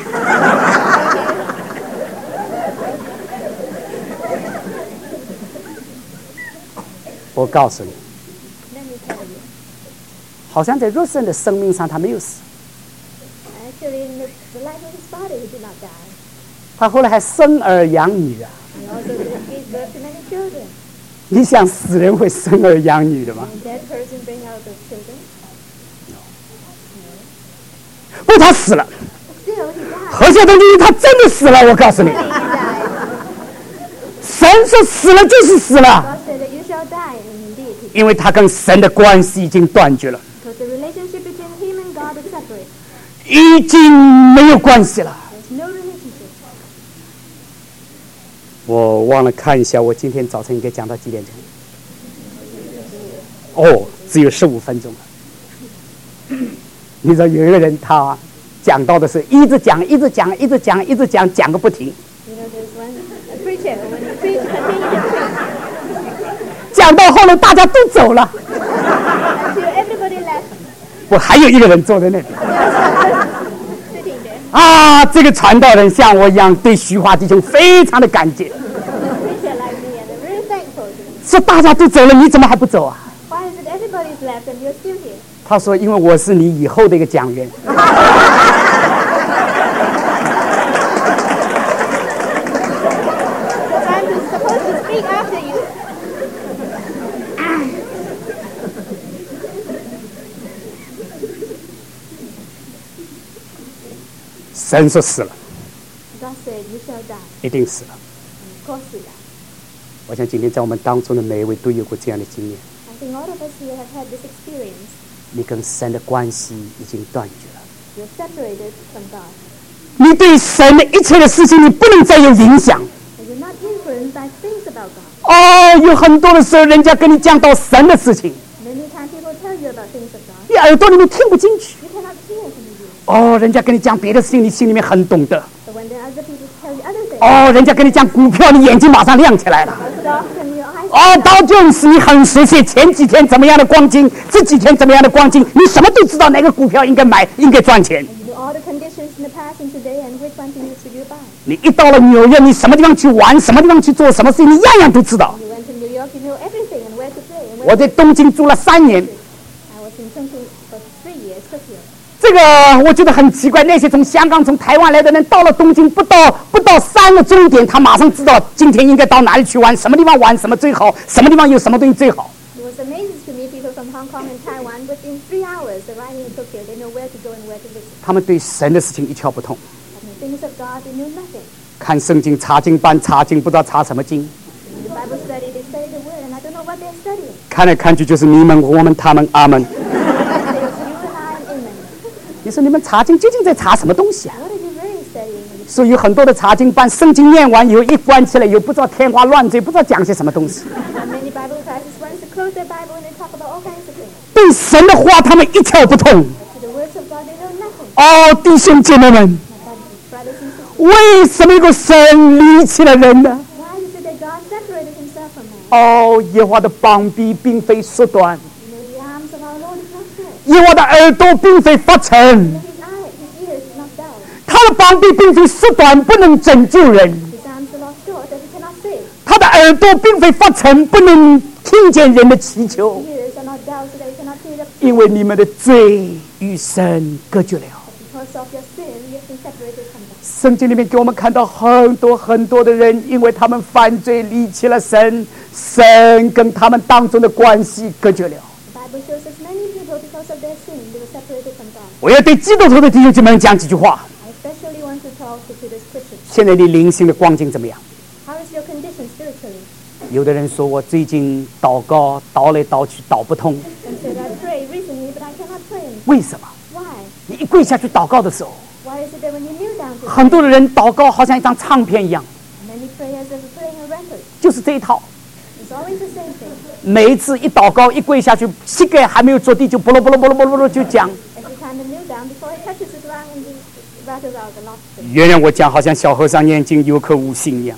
Speaker 1: 我告诉你，
Speaker 2: Let me tell you.
Speaker 1: 好像在肉身的生命上他没有死，
Speaker 2: Actually, in the life of his body, he did not die.
Speaker 1: 他后来还生儿养女啊。
Speaker 2: He also gave birth to many children.
Speaker 1: 你想死人会生儿养女的吗？
Speaker 2: And that person bring out the children.
Speaker 1: 不，他死了。
Speaker 2: Still, he died.
Speaker 1: 何孝东他真的死了，我告诉你，
Speaker 2: He died.
Speaker 1: 神说死了就是死了，
Speaker 2: God said that you shall die, and indeed, he
Speaker 1: 因为他跟神的关系已经断绝了，
Speaker 2: because the relationship between him and God is separate.
Speaker 1: 已经没有关系了。
Speaker 2: There's no relationship.
Speaker 1: 我忘了看一下，我今天早晨应该讲到几点钟？哦，只有15分钟了。你知道有一个人他讲到的是一直讲，一直讲，一直讲，一直讲，讲个不停，
Speaker 2: You know, there's a preacher, when he preach, continue to preach,
Speaker 1: 讲到后来大家都走了，
Speaker 2: until everybody left.
Speaker 1: 我还有一个人坐在那里。
Speaker 2: Sitting there.
Speaker 1: 啊，这个传道人像我一样对徐华弟兄非常的感激，
Speaker 2: A preacher like me, and I'm very thankful to him.
Speaker 1: 说大家都走了，你怎么还不走啊？
Speaker 2: Why is it everybody's left and you're still here?
Speaker 1: 他说：“因为我是你以后的一个讲员。”
Speaker 2: Because I'm supposed to speak after you.
Speaker 1: 神说死了，
Speaker 2: God said, you shall die.
Speaker 1: 一定死了。
Speaker 2: And of course you die.
Speaker 1: 我想今天在我们当中的每一位都有过这样的经验，
Speaker 2: I think all of us here have had this experience.
Speaker 1: 你跟神的关系已经断绝了，
Speaker 2: You're separated from God.
Speaker 1: 你对神的一切的事情你不能再有影响。
Speaker 2: And you're not influenced by things about God.
Speaker 1: 哦，有很多的时候，人家跟你讲到神的事情，
Speaker 2: Many times people tell you about things of God.
Speaker 1: 你耳朵里面听不进去。
Speaker 2: You cannot hear from the ears.
Speaker 1: 哦，人家跟你讲别的事情，你心里面很懂得。
Speaker 2: But when the other people tell you other things,
Speaker 1: 哦，人家跟你讲股票，你眼睛马上亮起来了。
Speaker 2: stock and your eyes
Speaker 1: 哦，到就是你很熟悉前几天怎么样的光景，这几天怎么样的光景，你什么都知道哪个股票应该买，应该赚钱。
Speaker 2: you know all the conditions in the past and today and which one should you buy.
Speaker 1: 你一到了纽约，你什么地方去玩，什么地方去做什么事情，你样样都知道。
Speaker 2: You went to New York, you know everything and where to play and
Speaker 1: 我
Speaker 2: where
Speaker 1: 在东京住了3年，
Speaker 2: I was in Chongqing for 3 years, Tokyo.
Speaker 1: 这个我觉得很奇怪，那些从香港、从台湾来的人，到了东京不到3个钟点，他马上知道今天应该到哪里去玩，什么地方玩什么最好，什么地方有什么东西最好。
Speaker 2: It was amazing to meet people from Hong Kong and Taiwan. Within 3 hours arriving in Tokyo, they know where to go and where to visit.
Speaker 1: 他们对神的事情一窍不通。
Speaker 2: But in the things of God, they knew nothing.
Speaker 1: 看圣经查经班查经，不知道查什么经。
Speaker 2: In the Bible study, they study the Word, and I don't know what they're studying.
Speaker 1: 看来看去就是你们、我们、他们、阿门。
Speaker 2: There's you and I and Amen.
Speaker 1: 你说你们查经究竟在查什么东西啊？
Speaker 2: What are you really studying?
Speaker 1: 所以有很多的查经班，圣经念完以后一关起来，又不知道天花乱坠，不知道讲些什么东西。
Speaker 2: And many Bible classes, once they close their Bible and they talk about all kinds of things.
Speaker 1: 对神的话，他们一窍不通。
Speaker 2: But to the words of God, they know nothing.
Speaker 1: 哦，弟兄姐妹们，
Speaker 2: My brothers and sisters,
Speaker 1: 为什么一个神离弃了人呢？
Speaker 2: why is it that God separated himself from man?
Speaker 1: 哦，耶和华的膀臂并非缩短，
Speaker 2: You know, the arms of our Lord is not short.
Speaker 1: 耶和华的耳朵并非发沉，
Speaker 2: His ears is not dull.
Speaker 1: 他的膀臂并非缩短，不能拯救人。
Speaker 2: His arms are not short that he cannot save.
Speaker 1: 他的耳朵并非发沉，不能听见人的祈求，
Speaker 2: His ears are not dull so that he cannot hear the
Speaker 1: 因为你们的罪与神隔绝了。
Speaker 2: because of your sin, you have been separated from God.
Speaker 1: 圣经里面给我们看到很多的人，因为他们犯罪离弃了神，神跟他们当中的关系隔绝了。
Speaker 2: The Bible shows us many people, because of their sin, they were separated from God.
Speaker 1: 我要对基督徒的弟兄姐妹们讲几句话。
Speaker 2: I especially want to talk to this Christian.
Speaker 1: 现在你灵性的光景怎么样？
Speaker 2: How is your condition spiritually?
Speaker 1: 有的人说我最近祷告祷来祷去祷不通，
Speaker 2: And said, I prayed recently, but I cannot pray anymore.
Speaker 1: 为什么？
Speaker 2: Why?
Speaker 1: 你一跪下去祷告的时候，
Speaker 2: Why is it that when you kneel down to
Speaker 1: 很多的人祷告好像一张唱片一样，
Speaker 2: many prayers are playing a record?
Speaker 1: 就是这一套。
Speaker 2: It's always the same thing.
Speaker 1: 每一次一祷告一跪下去，膝盖还没有着地就啵就讲。
Speaker 2: Every time you kneel down, before it touches the ground, and it rattles out a lot of things.
Speaker 1: 原谅我讲，好像小和尚念经有口无心一样。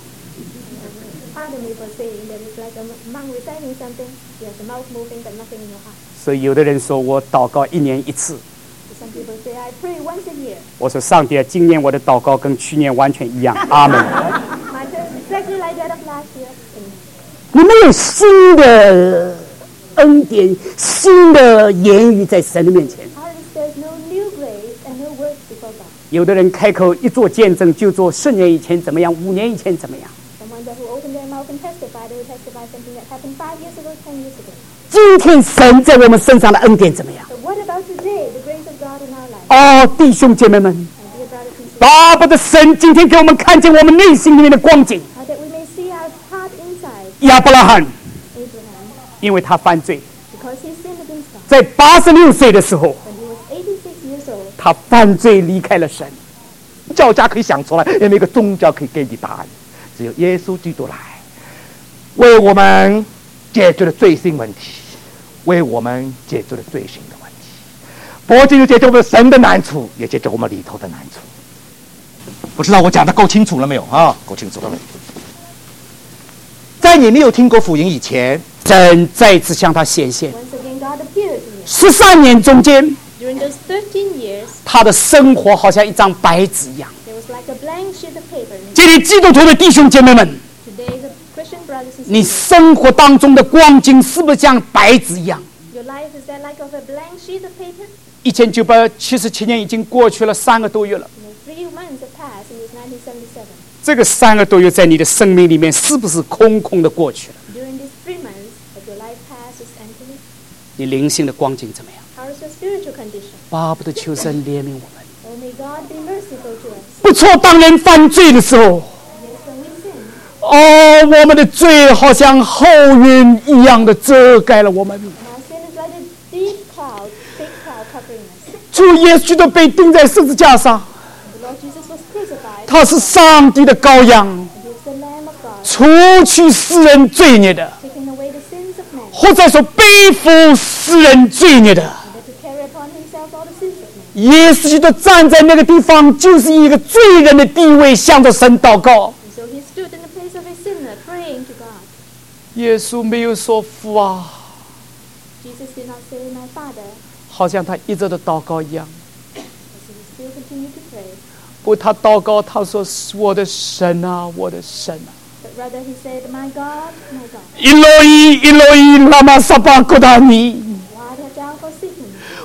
Speaker 2: Pardon me for saying that it's like a monk reciting something. You have the mouth moving, but nothing in your heart.
Speaker 1: 所以有的人说我祷告1年1次，
Speaker 2: Some people say, I pray once a year.
Speaker 1: 我说上帝啊，今年我的祷告跟去年完全一样，阿门。
Speaker 2: My prayer is exactly like that of last year. Amen.
Speaker 1: 你们有新的恩典、新的言语在神的面前。
Speaker 2: How is there's no new grace and no works before God?
Speaker 1: 有的人开口一做见证，就做10年以前怎么样，5年以前怎么样。
Speaker 2: Someone that who opened their mouth and testify, they will testify something that happened 5 years ago, 10 years ago.
Speaker 1: 今天神在我们身上的恩典怎么样？
Speaker 2: But what about today, the grace of God in our life?
Speaker 1: 哦，弟兄姐妹们，
Speaker 2: And dear brothers and sisters,
Speaker 1: 巴不得神今天给我们看见我们内心里面的光景。
Speaker 2: that we may see our heart inside
Speaker 1: 亚伯拉罕，
Speaker 2: Abraham,
Speaker 1: 因为他犯罪，
Speaker 2: because he sinned against God.
Speaker 1: 在86岁的时候，
Speaker 2: When he was 86 years old,
Speaker 1: 他犯罪离开了神。
Speaker 3: 教家可以想出来，也没有一个宗教可以给你答案，只有耶稣基督来，为我们解决了罪性问题，为我们解决了罪行的问题。不仅就解决我们神的难处，也解决我们里头的难处。不知道我讲的够清楚了没有啊？够清楚了没有？在你没有听过福音以前，
Speaker 1: 神再次向他显现。
Speaker 2: once again God appeared to him.
Speaker 1: 13年中间，
Speaker 2: During those 13 years,
Speaker 1: 他的生活好像一张白纸一样。
Speaker 2: there was like a blank sheet of paper.
Speaker 1: 今天基督徒的弟兄姐妹们，
Speaker 2: Today, the Christian brothers and
Speaker 1: 你
Speaker 2: sisters,
Speaker 1: 生活当中的光景是不是像白纸一样？
Speaker 2: your life is that like of a blank sheet of paper?
Speaker 1: 1977年已经过去了3个多月了。
Speaker 2: You know, 3 months have passed. It was 1977.
Speaker 1: 这个3个多月在你的生命里面是不是空空的过去了？
Speaker 2: During these 3 months, have your life passed as empty?
Speaker 1: 你灵性的光景怎么样？
Speaker 2: How is your spiritual condition?
Speaker 1: 巴不得求神怜悯我们。
Speaker 2: Oh, may God be merciful to us.
Speaker 1: 不错，当人犯罪的时候，
Speaker 2: Yes, when we sin,
Speaker 1: 哦，我们的罪好像厚云一样的遮盖了我们。
Speaker 2: and our sin is like a deep cloud, thick cloud covering us.
Speaker 1: 主耶稣都被钉在十字架上，
Speaker 2: The Lord Jesus was crucified,
Speaker 1: 他是上帝的羔羊，
Speaker 2: and He is the Lamb of God,
Speaker 1: 除去世人罪孽的，
Speaker 2: taking away the sins of man,
Speaker 1: 或者说背负世人罪孽的。
Speaker 2: and to carry upon Himself all the sins of man.
Speaker 1: 耶稣基督站在那个地方，就是以一个罪人的地位向着神祷告。
Speaker 2: And so He stood in the place of a sinner, praying to God.
Speaker 1: 耶稣没有说父啊，
Speaker 2: Jesus did not say, My Father,
Speaker 1: 好像他一直的祷告一样。
Speaker 2: as He still continued to pray,
Speaker 1: 不，他祷告，他说：“我的神啊，我的神啊。”
Speaker 2: but rather He said, My God, my God,
Speaker 1: 伊洛伊，伊洛伊，拉玛撒巴戈达尼。
Speaker 2: why hast Thou forsaken me?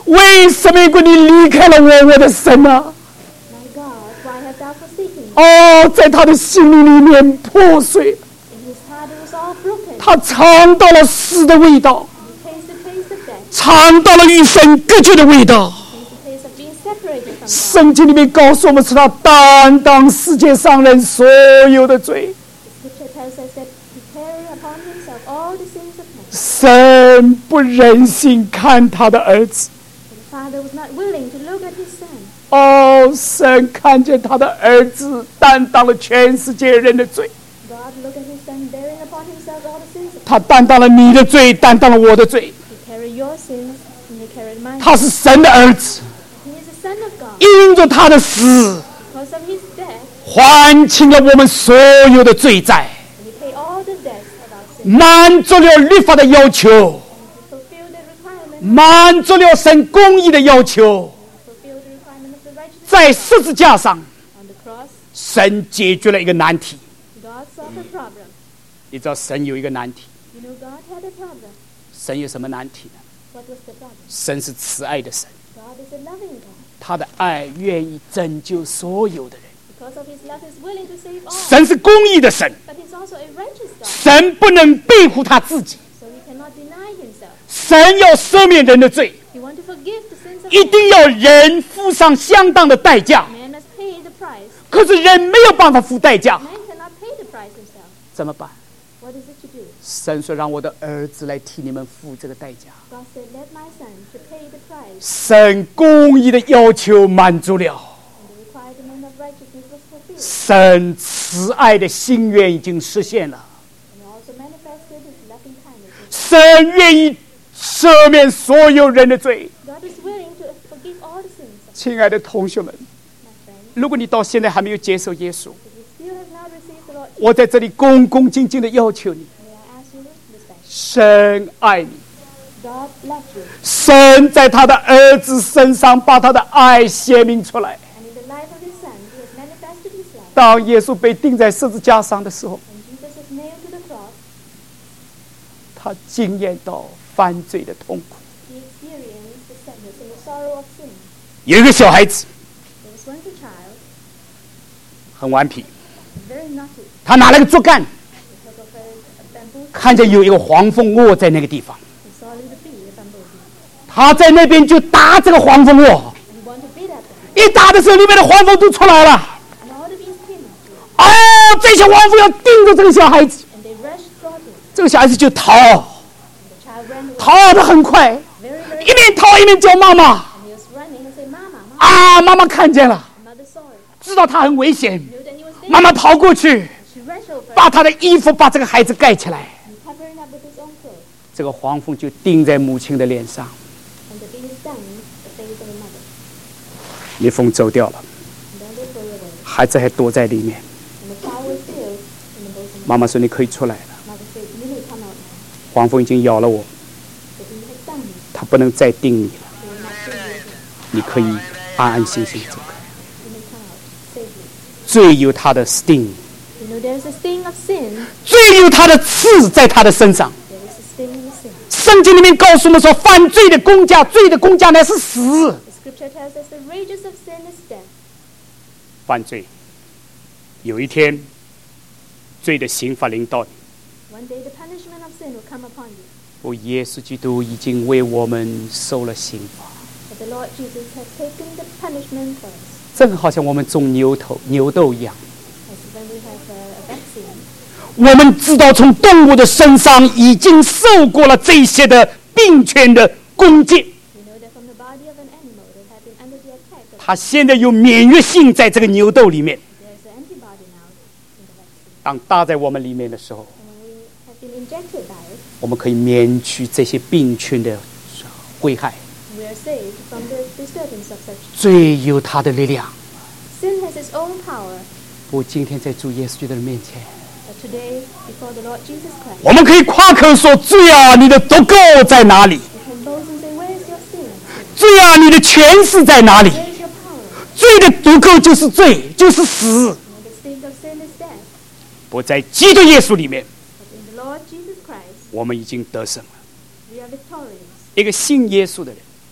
Speaker 3: 为什么你离开了我的神啊？
Speaker 2: My God, why hast thou forsaken me?
Speaker 3: 哦，在他的心灵里面破碎，
Speaker 2: In his heart it was all broken.
Speaker 3: 他尝到了死的味道，
Speaker 2: He tasted the taste of death.
Speaker 3: 尝到了与神隔绝的味道。
Speaker 2: Tasted the taste of being separated from God.
Speaker 3: 圣经里面告诉我们，是他担当世界上人所有的罪。
Speaker 2: Scripture tells us that he carried upon himself all the sins of men.
Speaker 3: 神不忍心看他的儿子，
Speaker 2: The Father was not willing to look at his son.
Speaker 3: 哦，神看见他的儿子担当了全世界人的罪，
Speaker 2: God looked at his son bearing upon himself all the sins of men.
Speaker 3: 他担当了你的罪，担当了我的罪。
Speaker 2: He carried your sins and he carried mine.
Speaker 3: 他是神的儿子，
Speaker 2: He is the Son of God.
Speaker 3: 因着他的死，
Speaker 2: Because of his death,
Speaker 3: 还清了我们所有的罪债，
Speaker 2: and he paid all the debts of our sins.
Speaker 3: 满足了律法的要求，
Speaker 2: He fulfilled the requirement.
Speaker 3: 满足了神公义的要求。
Speaker 2: Fulfilled the requirement of the righteousness.
Speaker 3: 在十字架上，
Speaker 2: On the cross,
Speaker 3: 神解决了一个难题。
Speaker 2: God solved a problem.
Speaker 3: 你知道神有一个难题，
Speaker 2: You know, God had a problem.
Speaker 3: 神有什么难题呢？
Speaker 2: What was the problem?
Speaker 3: 神是慈爱的神，
Speaker 2: God is a loving God.
Speaker 3: 他的爱愿意拯救所有的人。
Speaker 2: Because of his love, he's willing to save all.
Speaker 3: 神是公义的神，
Speaker 2: But he's also a righteous God.
Speaker 3: 神不能背负他自己，
Speaker 2: So he cannot deny himself.
Speaker 3: 神要赦免人的罪，
Speaker 2: He wants to forgive the sins of
Speaker 3: 一定
Speaker 2: man.
Speaker 3: 要人付上相当的代价。
Speaker 2: Man must pay the price.
Speaker 3: 可是人没有办法付代价，
Speaker 2: Man cannot pay the price himself.
Speaker 3: 怎么办？
Speaker 2: What is it to do?
Speaker 3: 神说：“让我的儿子来替你们付这个代价。
Speaker 2: God said, let my son to pay the price. ”
Speaker 3: 神公义的要求满足了，
Speaker 2: And the requirement of righteousness was fulfilled.
Speaker 3: 神慈爱的心愿已经实现了。
Speaker 2: And also manifested his loving kindness.
Speaker 3: 神愿意赦免所有人的罪。
Speaker 2: God is willing to forgive all the sins.
Speaker 3: 亲爱的同学们，
Speaker 2: My friend,
Speaker 3: 如果你到现在还没有接受耶稣，
Speaker 2: if you still have not received the Lord,
Speaker 3: 我在这里恭恭敬敬的要求你，
Speaker 2: may I ask you this question?
Speaker 3: 神爱你，
Speaker 2: God loves you.
Speaker 3: 神在他的儿子身上把他的爱显明出来。
Speaker 2: And in the life of his son, he has manifested his love.
Speaker 3: 当耶稣被钉在十字架上的时候，
Speaker 2: When Jesus was nailed to the cross,
Speaker 3: 他经验到犯罪的痛苦。
Speaker 2: he experienced the sadness and the sorrow of sin.
Speaker 3: 有一个小孩子
Speaker 2: There was once a child,
Speaker 3: 很顽皮，
Speaker 2: very naughty,
Speaker 3: 他拿了个竹竿，
Speaker 2: because of a bamboo.
Speaker 3: 看见有一个黄蜂窝在那个地方，
Speaker 2: He saw a little bee, a bumblebee,
Speaker 3: 他在那边就打这个黄蜂窝，
Speaker 2: and he wanted to beat at them.
Speaker 3: 一打的时候，里面的黄蜂都出来了。
Speaker 2: And all the bees came at him,
Speaker 3: 哦，这些黄蜂要盯着这个小孩子，
Speaker 2: and they rushed toward him.
Speaker 3: 这个小孩子就逃，
Speaker 2: And the child ran away
Speaker 3: 逃得很快，
Speaker 2: very,
Speaker 3: 一
Speaker 2: very
Speaker 3: 面逃一面叫妈妈。
Speaker 2: and he was running and said, Mama, Mama.
Speaker 3: 啊，妈妈看见了，
Speaker 2: Mother saw it,
Speaker 3: 知道他很危险，
Speaker 2: knew that he was
Speaker 3: 妈
Speaker 2: there.
Speaker 3: 妈跑过去，
Speaker 2: She rushed over
Speaker 3: 把他的衣服把这个孩子盖起来，
Speaker 2: and covered him up with his own clothes.
Speaker 3: 这个黄蜂就钉在母亲的脸上，
Speaker 2: And the bee stung the face of the mother.
Speaker 3: 蜜蜂走掉了，
Speaker 2: And then they flew away.
Speaker 3: 孩子还躲在里面。
Speaker 2: And the child was still in the bosom.
Speaker 3: 妈妈说：“你可以出来了，
Speaker 2: Mother said, You may come out now.
Speaker 3: 黄蜂已经咬了我，
Speaker 2: The bee has stung me.
Speaker 3: 它不能再叮你了，
Speaker 2: He will not sting you again.
Speaker 3: 你可以安安心心走开。
Speaker 2: You may come out safely.
Speaker 3: 罪有它的 sting，
Speaker 2: You know, there is a sting of sin.
Speaker 3: 罪有它的刺在他的身上。
Speaker 2: There is a sting in sin.
Speaker 3: 圣经里面告诉我们说，犯罪的工价，罪的工价乃是死。
Speaker 2: The scripture tells us the wages of sin is death.
Speaker 3: 犯罪，有一天，罪的刑罚临到你。
Speaker 2: One day the punishment of sin will come upon you.
Speaker 3: 哦，耶稣基督已经为我们受了刑罚，
Speaker 2: But the Lord Jesus has taken the punishment for us.
Speaker 3: 正好像我们种牛豆一样。
Speaker 2: As when we have a vaccine.
Speaker 3: 我们知道，从动物的身上已经受过了这些的病犬的攻击，
Speaker 2: We know that from the body of an animal that have been under the attack of
Speaker 3: 它现在有免疫性在这个牛豆里面。
Speaker 2: there is an antibody now in the vaccine.
Speaker 3: 当搭在我们里面的时候，
Speaker 2: And when we have been injected by it,
Speaker 3: 我们可以免去这些病菌的危害。
Speaker 2: we are saved from the disturbance of such.
Speaker 3: 罪有它的力量。
Speaker 2: Sin has its own power.
Speaker 3: 我今天在主耶稣基督的面前，
Speaker 2: But today, before the Lord Jesus Christ,
Speaker 3: 我们可以夸口说：“罪啊，你的毒垢在哪里？
Speaker 2: we can boast and say, Where is your sin?
Speaker 3: 罪啊，你的权势在哪里？
Speaker 2: Where is your power?
Speaker 3: 罪的毒垢就是罪，就是死。
Speaker 2: And the sting of sin is death.
Speaker 3: 不在基督耶稣里面，
Speaker 2: But in the Lord Jesus Christ,
Speaker 3: 我们已经得胜了。
Speaker 2: we are victorious.
Speaker 3: 一个信耶稣的人，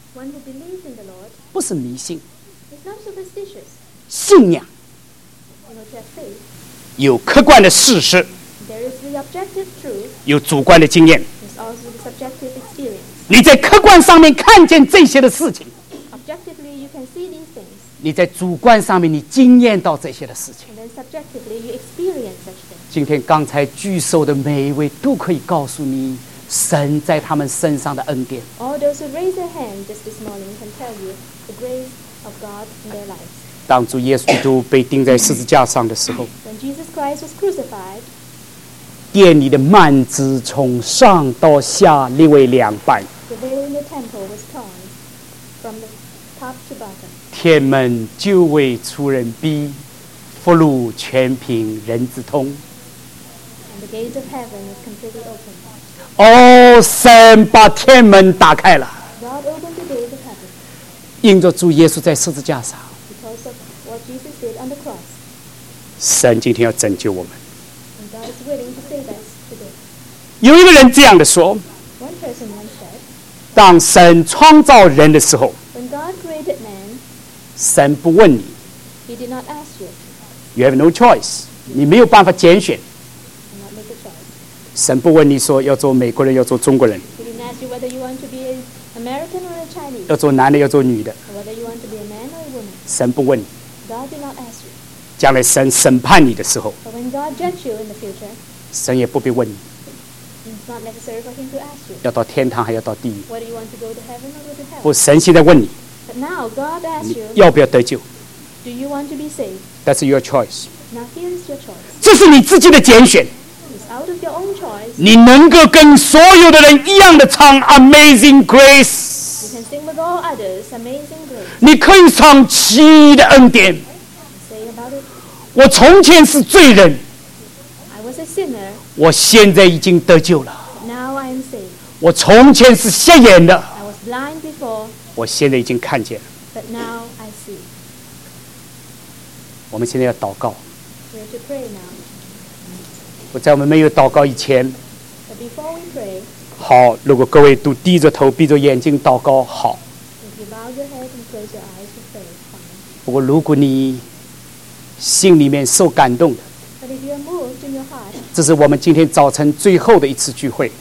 Speaker 2: One who believes in the Lord
Speaker 4: 不是迷信，
Speaker 2: is not superstitious.
Speaker 4: 信仰
Speaker 2: To have faith,
Speaker 4: 有客观的事实，
Speaker 2: there is the objective truth.
Speaker 4: 有主观的经验。
Speaker 2: There's also the subjective experience.
Speaker 4: 你在客观上面看见这些的事情，
Speaker 2: Objectively, you can see these things,
Speaker 4: 你在主观上面你经验到这些的事情。
Speaker 2: and then subjectively, you experience such things.
Speaker 4: 今天刚才举手的每一位都可以告诉你，神在他们身上的恩典。
Speaker 2: All those who raise their hand just this morning can tell you the grace of God in their lives.
Speaker 4: 当主耶稣基督被钉在十字架上的时候，
Speaker 2: When Jesus Christ was crucified,
Speaker 4: 殿里的幔子从上到下裂为两半，
Speaker 2: the veil in the temple was torn from the top to bottom.
Speaker 4: 天门就为出人逼，福禄全凭人之通。
Speaker 2: And the gates of heaven was completely opened.
Speaker 4: 哦，神把天门打开了，
Speaker 2: God opened the gates of heaven
Speaker 4: 因着主耶稣在十字架上，
Speaker 2: because of what Jesus did on the cross.
Speaker 4: 神今天要拯救我们。
Speaker 2: And God is willing to save us today.
Speaker 4: 有一个人这样的说：
Speaker 2: One person once said,
Speaker 4: 当神创造人的时候，
Speaker 2: when God created man,
Speaker 4: 神不问你
Speaker 2: he did not ask you,
Speaker 4: ，You have no choice，你没有办法拣选。
Speaker 2: do not make a choice.
Speaker 4: 神不问你说要做美国人，要做中国人，
Speaker 2: He didn't ask you whether you want to be an American or a Chinese,
Speaker 4: 要做男的，要做女的。
Speaker 2: or whether you want to be a man or a woman.
Speaker 4: 神不问你，
Speaker 2: God did not ask you.
Speaker 4: 将来神审判你的时候，
Speaker 2: But when God judged you in the future,
Speaker 4: 神也不必问你
Speaker 2: it's not necessary for him to ask you
Speaker 4: 要到天堂还要到地狱。
Speaker 2: whether you want to go to heaven or go to hell.
Speaker 4: 不，神现在问你，
Speaker 2: But now God asks
Speaker 4: 你
Speaker 2: you,
Speaker 4: 要不要得救
Speaker 2: do you want to be saved?
Speaker 4: ？That's your choice，
Speaker 2: Now here is your choice.
Speaker 4: 这是你自己的拣选。
Speaker 2: It's out of your own choice.
Speaker 4: 你能够跟所有的人一样的唱 Amazing Grace，
Speaker 2: You can sing with all others, Amazing Grace.
Speaker 4: 你可以唱奇异的恩典。
Speaker 2: Say about it,
Speaker 4: 我从前是罪人，
Speaker 2: I was a sinner,
Speaker 4: 我现在已经得救了。
Speaker 2: but now I am saved.
Speaker 4: 我从前是瞎眼的，
Speaker 2: I was blind before,
Speaker 4: 我现在已经看见了。
Speaker 2: but now I see.
Speaker 4: 我们现在要祷告。
Speaker 2: We're to pray now.
Speaker 4: 在我们没有祷告以前，
Speaker 2: But before we pray,
Speaker 4: 好，如果各位都低着头、闭着眼睛祷告，好。
Speaker 2: if you bow your head and close your eyes to pray, fine.
Speaker 4: 不过如果你心里面受感动的，
Speaker 2: But if you are moved in your heart,
Speaker 4: 这是我们今天早晨最后的一次聚会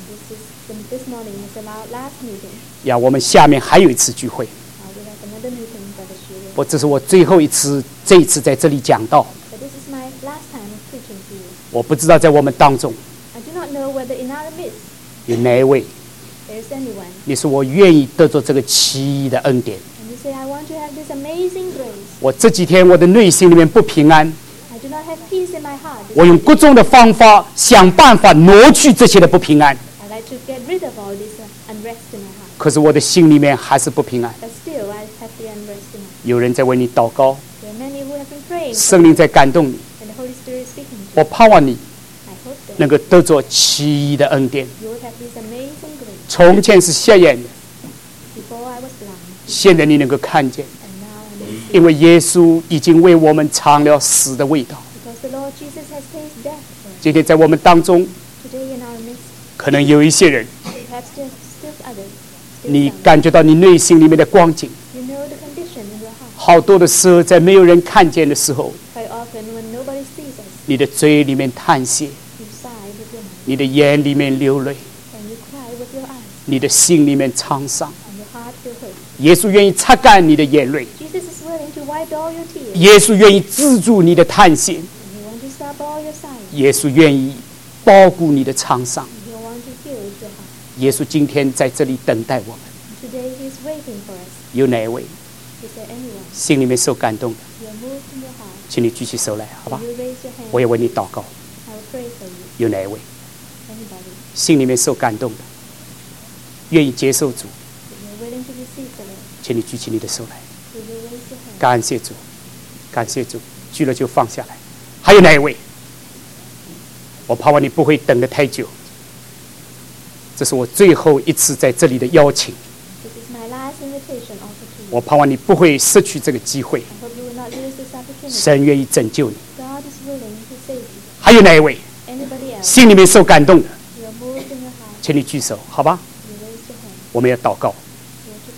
Speaker 2: this morning is the last meeting.
Speaker 4: 呀。我们下面还有一次聚会，
Speaker 2: We'll have another meeting, Brother Shu.
Speaker 4: 这是我最后一次，这一次在这里讲道。
Speaker 2: But this is my last time preaching to you.
Speaker 4: 我不知道在我们当中
Speaker 2: I do not know whether in our midst
Speaker 4: 有哪一位，
Speaker 2: there is anyone,
Speaker 4: 你说我愿意得着这个奇异的恩典。
Speaker 2: and you say, I want to have this amazing grace.
Speaker 4: 我这几天我的内心里面不平安，
Speaker 2: I do not have peace in my heart.
Speaker 4: 我用各种的方法想办法挪去这些的不平安，
Speaker 2: I like to get rid of all this unrest in my heart.
Speaker 4: 可是我的心里面还是不平安。
Speaker 2: But still, I have the unrest in my heart.
Speaker 4: 有人在为你祷告，
Speaker 2: There are many who have been praying,
Speaker 4: 圣灵在感动你。
Speaker 2: and the Holy Spirit is speaking to
Speaker 4: 我
Speaker 2: you.
Speaker 4: 盼望你
Speaker 2: I hope that
Speaker 4: 能够得着奇异的恩典。
Speaker 2: you will have this amazing grace.
Speaker 4: 从前是瞎眼的，
Speaker 2: Before I was blind,
Speaker 4: 现在你能够看见，
Speaker 2: and now I may see.
Speaker 4: 因为耶稣已经为我们尝了死的味道。
Speaker 2: Because the Lord Jesus has tasted death for us.
Speaker 4: 今天在我们当中，
Speaker 2: Today in our midst,
Speaker 4: 可能有一些人，
Speaker 2: perhaps there's still others.
Speaker 4: 你
Speaker 2: Still some.
Speaker 4: 感觉到你内心里面的光景。
Speaker 2: You know the condition in your heart.
Speaker 4: 好多的时候，在没有人看见的时候，
Speaker 2: Quite often when nobody sees us,
Speaker 4: 你的嘴里面叹息，
Speaker 2: you sigh with your mouth,
Speaker 4: 你的眼里面流泪，
Speaker 2: and you cry with your eyes,
Speaker 4: 你的心里面沧桑。
Speaker 2: and your heart will hurt.
Speaker 4: 耶稣愿意擦干你的眼泪，
Speaker 2: Jesus is willing to wipe all your tears,
Speaker 4: 耶稣愿意资助你的叹息，
Speaker 2: and He wants to stop all your sighing,
Speaker 4: 耶稣愿意包顾你的沧桑。
Speaker 2: and He wants to heal your heart.
Speaker 4: 耶稣今天在这里等待我们。
Speaker 2: Today He is waiting for us.
Speaker 4: 有哪一位
Speaker 2: Is there anyone?
Speaker 4: 心里面受感动的，
Speaker 2: You are moved in your heart.
Speaker 4: 请你举起手来，好吧
Speaker 2: Will？you raise your hand?
Speaker 4: 我也为你祷告。
Speaker 2: I will pray for you.
Speaker 4: 有哪一位
Speaker 2: Anybody?
Speaker 4: 心里面受感动的，愿意接受主，
Speaker 2: If you're willing to receive the Lord,
Speaker 4: 请你举起你的手来。
Speaker 2: will you raise your hand?
Speaker 4: 感谢主，感谢主，举了就放下来。还有哪一位？我盼望你不会等得太久。这是我最后一次在这里的邀请，
Speaker 2: This is my last invitation also to you.
Speaker 4: 我盼望你不会失去这个机会。
Speaker 2: I hope you will not lose this opportunity.
Speaker 4: 神愿意拯救你。
Speaker 2: God is willing to save you.
Speaker 4: 还有哪一位
Speaker 2: Anybody else?
Speaker 4: 心里面受感动的，
Speaker 2: You are moved in your heart.
Speaker 4: 请你举手，好吧？
Speaker 2: You raise your hand.
Speaker 4: 我们要祷告。
Speaker 2: You are to pray.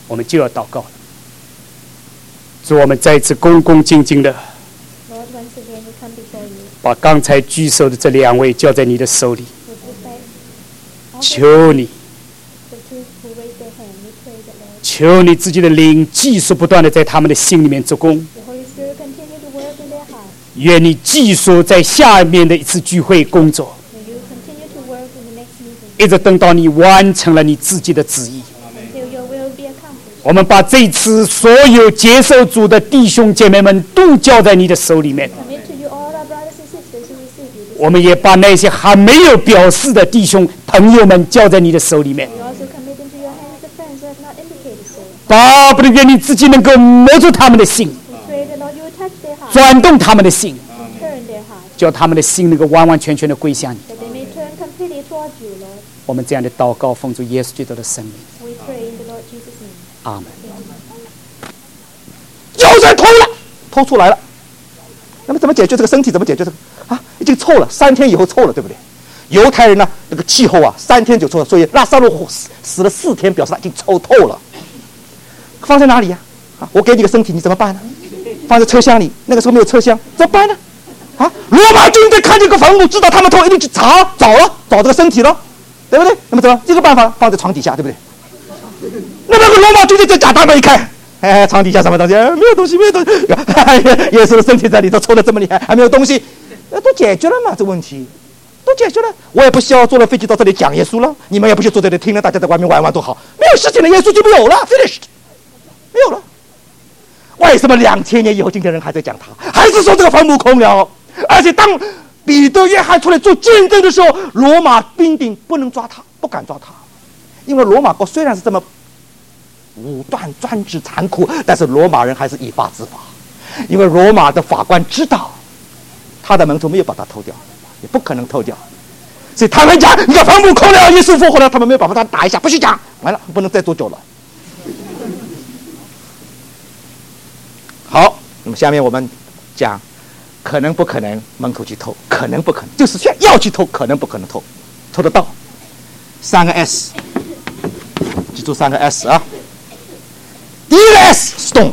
Speaker 4: 我们就要祷告了。主，我们再一次恭恭敬敬的
Speaker 2: Lord, once again we come before you
Speaker 4: 把刚才举手的这2位交在你的手里，
Speaker 2: with respect. All
Speaker 4: 求你，
Speaker 2: the two who raise their hand, we pray that Lord,
Speaker 4: 求你自己的灵继续不断的在他们的心里面做工，
Speaker 2: the Holy Spirit continue to work in their hearts.
Speaker 4: 愿你继续在下面的一次聚会工作，
Speaker 2: May you continue to work in the next meeting
Speaker 4: 一直等到你完成了你自己的旨意。
Speaker 2: until your will be accomplished.
Speaker 4: 我们把这次所有接受主的弟兄姐妹们都交在你的手里面，
Speaker 2: Commit to you all our brothers and sisters who receive you.
Speaker 4: 我们也把那些还没有表示的弟兄朋友们交在你的手里面，
Speaker 2: We also commit into your hands the friends who have not indicated so.
Speaker 4: 巴不得愿你自己能够摸住他们的心，
Speaker 2: We pray that Lord, you will touch their hearts,
Speaker 4: 转动他们的心，
Speaker 2: turn their hearts,
Speaker 4: 叫他们的心能够完完全全的归向你。
Speaker 2: that they may turn completely towards you, Lord.
Speaker 4: 我们这样的祷告，奉主耶稣基督的圣名，
Speaker 2: We pray in the Lord Jesus' name.
Speaker 4: 阿门。
Speaker 3: 就是偷了，偷出来了。那么怎么解决这个身体？怎么解决这个啊？已经臭了，3天以后臭了，对不对？犹太人呢，那个气候啊，3天就臭了，所以拉萨路死了4天，表示他已经臭透了。放在哪里呀？啊，我给你个身体，你怎么办呢？放在车厢里，那个时候没有车厢，怎么办呢？啊，罗马军队看见个坟墓，知道他们偷，一定去找这个身体了，对不对？那么怎么？这个办法放在床底下，对不对？那么个罗马军队就假大门一看，哎，床底下什么东西？没有东西，没有东西。耶稣的身体在里头抽得这么厉害，还没有东西，都解决了嘛？这问题都解决了。我也不需要坐了飞机到这里讲耶稣了，你们也不需要坐在这里听了，大家在外面玩玩多好。没有事情了，耶稣就没有了 ，finished， 没有了。为什么2000年以后，今天人还在讲他？还是说这个坟墓空了？而且当彼得、约翰出来做见证的时候，罗马兵丁不能抓他，不敢抓他，因为罗马国虽然是这么武断、专制、残酷，但是罗马人还是依法执法，因为罗马的法官知道他的门徒没有把他偷掉，也不可能偷掉，所以他们讲你的坟墓空了，耶稣复活了，他们没有把他打一下，不许讲，完了不能再多久了。好，那么下面我们讲可能不可能门徒去偷，可能不可能，就是要去偷，可能不可能偷，偷得到。3个 S， 记住3个 S 啊。第一个 S stone，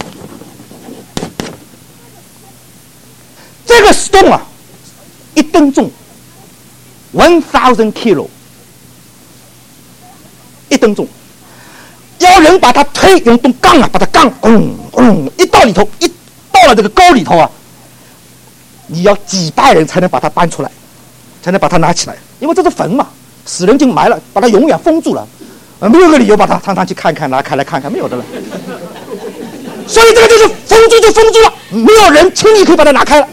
Speaker 3: 这个 stone 啊，1吨重，1000 kilo， 1吨重，要人把它推，用动杠啊，把它杠，一到里头，一到了这个沟里头啊，你要几百人才能把它搬出来，才能把它拿起来，因为这是坟嘛，死人已经埋了，把它永远封住了，没有个理由把它常常去看看，拿开来看看，没有的了。所以这个就是封住就封住了，没有人轻易可以把它拿开了。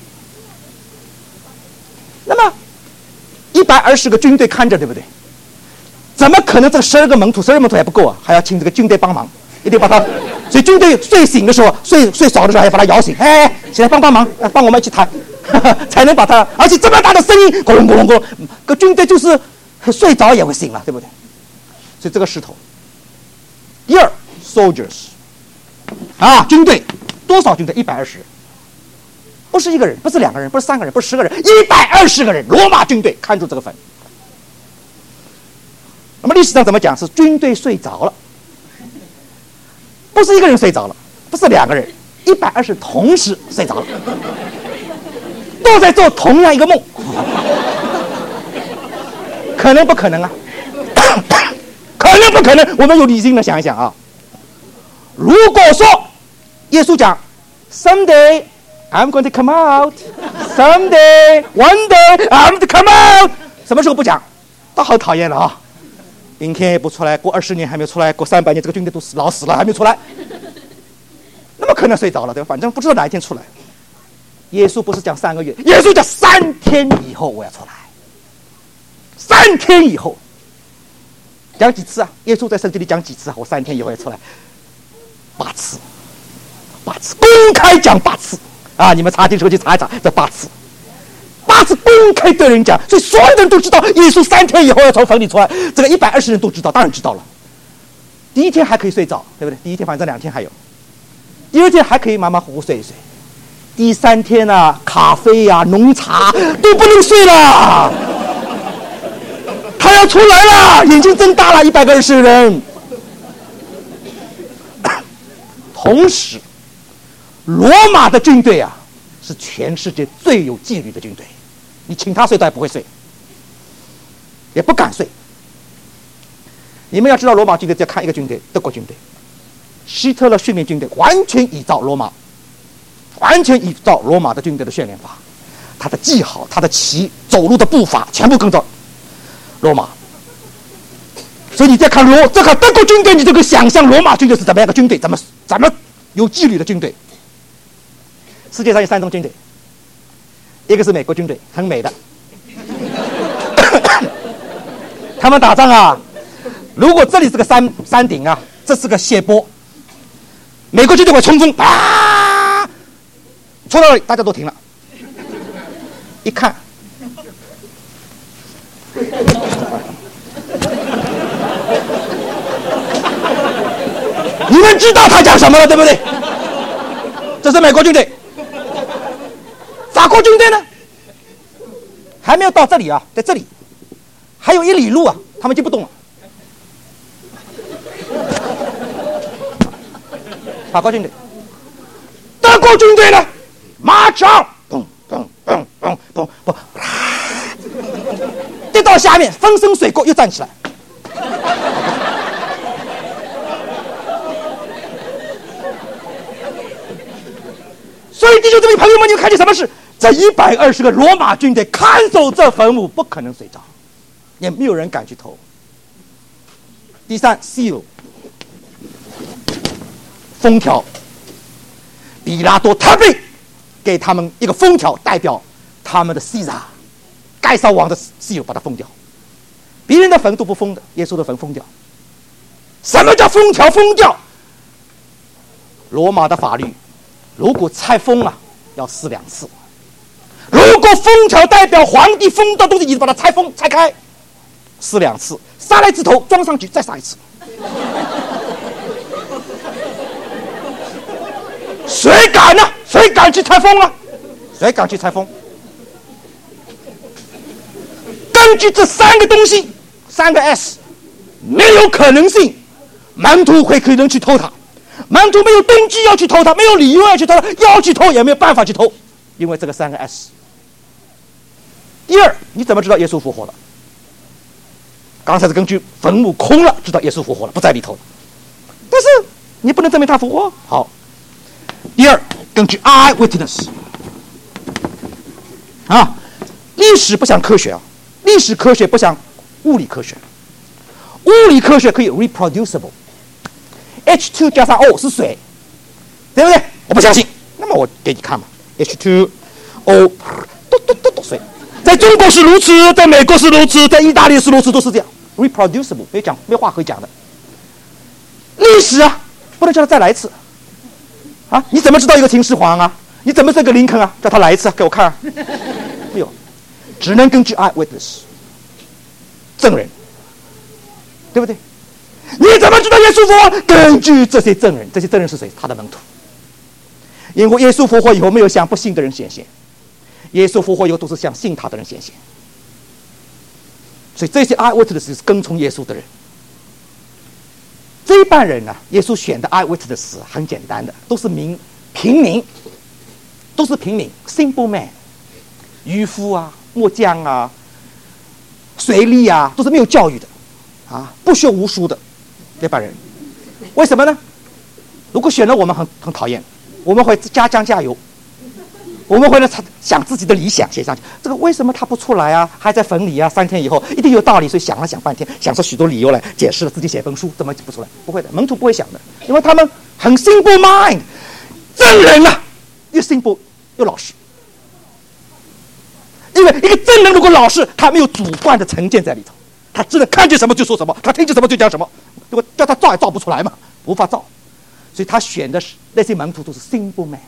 Speaker 3: 那么120个军队看着，对不对？怎么可能这12个门徒还不够啊？还要请这个军队帮忙，一定把他。所以军队睡醒的时候，睡少的时候还要把他摇醒，哎，起来帮忙，帮我们一起抬，才能把他。而且这么大的声音，咕隆咕隆咕隆，个军队就是睡着也会醒了，对不对？所以这个石头。第二 ，soldiers， 啊，军队多少军队？120人，不是1个人，不是2个人，不是3个人，不是10个人，120个人，罗马军队看住这个坟。那么历史上怎么讲？是军队睡着了，不是1个人睡着了，不是2个人，120人同时睡着了，都在做同样一个梦，可能不可能啊？可能不可能？我们有理性的想一想啊。如果说耶稣讲 ，Someday I'm going to come out, someday, one day I'm going to come out， 什么时候不讲？都好讨厌了啊！明天也不出来，过20年还没有出来，过300年这个军队都老死了还没出来，那么可能睡着了对吧？反正不知道哪一天出来。耶稣不是讲3个月，耶稣讲3天以后我要出来。3天以后，讲几次啊？耶稣在圣经里讲几次啊？我3天以后要出来，8次，8次，公开讲8次啊！你们查经时候去查一查，这8次。8次公开对人讲，所以所有人都知道耶稣3天以后要从坟里出来。这个120人都知道，当然知道了。第一天还可以睡着，对不对？第一天反正2天还有，第二天还可以马马虎虎睡一睡。第3天啊，咖啡啊、浓茶都不能睡了，他要出来了，眼睛睁大了，120个人。 同时，罗马的军队啊，是全世界最有纪律的军队。你请他睡，他也不会睡，也不敢睡。你们要知道，罗马军队只要看一个军队，德国军队，希特勒训练军队完全依照罗马的军队的训练法，他的记号、他的旗、走路的步伐，全部跟着罗马。所以你再看这个德国军队，你就可以想象罗马军队是怎么样的军队，怎么有纪律的军队。世界上有3种军队，一个是美国军队，很美的，他们打仗啊，如果这里是个山顶啊，这是个斜坡，美国军队会冲锋啊，冲到那里大家都停了，一看，你们知道他讲什么了，对不对？这是美国军队。法国军队呢，还没有到这里啊，在这里还有1里路啊，他们就不动了。法国军队，德国军队呢，马上嘣嘣嘣嘣嘣嘣，跌到下面，风生水过，又站起来。所以弟兄姊妹朋友们，你看见什么事？这120个罗马军队看守这坟墓，不可能睡着，也没有人敢去偷。第3 seal 封条，比拉多特别给他们一个封条，代表他们的 Caesar 盖撒王的 seal 把它封掉。别人的坟都不封的，耶稣的坟封掉。什么叫封条封掉？罗马的法律，如果拆封啊，要撕2次。如果封条代表皇帝封的东西，你把它拆开，撕2次，杀了1只头，装上去，再杀1次。谁敢呢？谁敢去拆封啊？谁敢去拆封？根据这3个东西，3个 S， 没有可能性门徒会可能去偷它。门徒没有动机要去偷它，没有理由要去偷它，要去偷也没有办法去偷，因为这个3个 S。第2，你怎么知道耶稣复活了？刚才是根据坟墓空了，知道耶稣复活了，不在里头了。但是你不能证明他复活。好，第2，根据 eyewitness 啊，历史不像科学啊，历史科学不像物理科学，物理科学可以 reproducible。H2 加上 O 是水，对不对？我不相信，那么我给你看嘛 ，H2O 都水，在中国是如此，在美国是如此，在意大利是如此，都是这样 ，reproducible， 没话可以讲的。历史啊，不能叫他再来一次，啊，你怎么知道一个秦始皇啊？你怎么这个林肯啊？叫他来一次啊，给我看啊，没有，只能根据 eyewitness 证人，对不对？你怎么知道耶稣复活？根据这些证人，这些证人是谁？他的门徒。因为耶稣复活以后没有向不信的人显现，耶稣复活以后都是向信他的人显现。所以这些 eyewitness 是跟从耶稣的人。这一班人呢，耶稣选的 eyewitness 很简单的，都是平民，都是平民 simple man， 渔夫啊、木匠啊、水利啊，都是没有教育的啊，不学无术的这帮人。为什么呢？如果选了我们很讨厌，我们会加酱加油，我们会呢想自己的理想写上去。这个为什么他不出来啊？还在坟里啊？3天以后一定有道理，所以想了想半天，想出许多理由来解释了，自己写封书，怎么不出来？不会的，门徒不会想的，因为他们很 simple mind， 证人啊，又 simple 又老实。因为一个证人如果老实，他没有主观的成见在里头，他只能看见什么就说什么，他听见什么就讲什么。如果叫他造也造不出来嘛，无法造。所以他选的是那些门徒都是 simple man。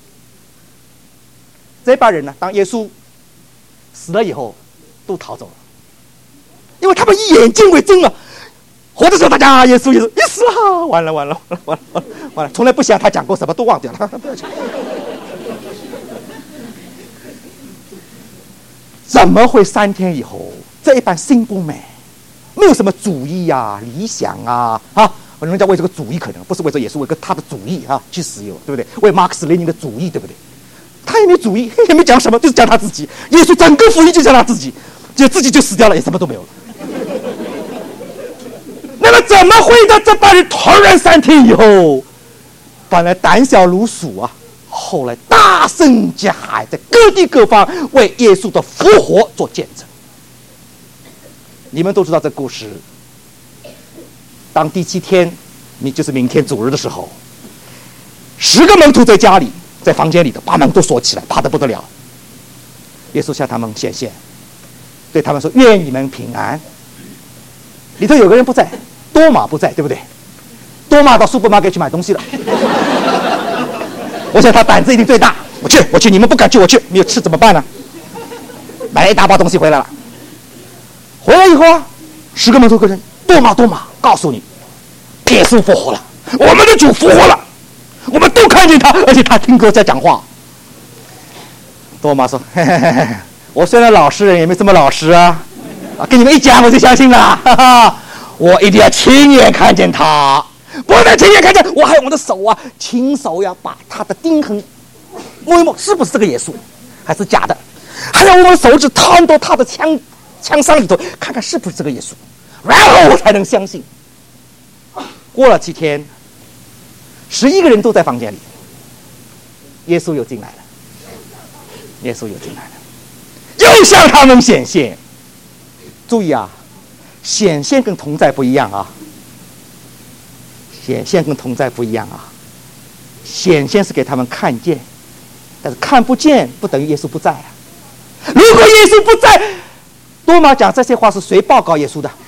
Speaker 3: 这帮人呢，当耶稣死了以后，都逃走了，因为他们以眼睛为证啊。活的时候大家耶稣你死了，完了，从来不想他讲过什么，都忘掉了。不要讲。怎么会3天以后这一般simple man，没有什么主义啊、理想啊、 人家为这个主义可能不是为这耶稣，为个他的主义啊去死有，对不对？为马克思列宁的主义，对不对？他也没主义，也没讲什么，就是讲他自己。耶稣整个福音就讲他自己，就自己就死掉了，也什么都没有了。那么怎么会在这帮人突然3天以后，本来胆小如鼠啊，后来大声疾喊，在各地各方为耶稣的复活做见证？你们都知道这故事。当第7天，就是明天主日的时候，10个门徒在家里，在房间里的，把门都锁起来，怕得不得了。耶稣向他们显现，对他们说：“愿你们平安。”里头有个人不在，多马不在，对不对？多马到supermarket去买东西了。我想他胆子一定最大。我去，你们不敢去，我去，没有吃怎么办呢？买了一大包东西回来了。回来以后啊，10个门徒个人，多马，告诉你，耶稣复活了，我们的主复活了，我们都看见他，而且他听歌在讲话。多马说：“嘿嘿嘿，我虽然老实人，也没这么老实啊！跟你们一讲我就相信了，哈哈！我一定要亲眼看见他，不能亲眼看见，我还用我的手啊，亲手呀，把他的钉痕摸一摸，是不是这个耶稣，还是假的？还要我的手指探到他的枪伤里头，看看是不是这个耶稣，然后我才能相信。”过了7天，11个人都在房间里，耶稣又进来了，又向他们显现。注意啊，显现跟同在不一样啊，显现是给他们看见，但是看不见不等于耶稣不在啊。如果耶稣不在，多马讲这些话是谁报告耶稣的？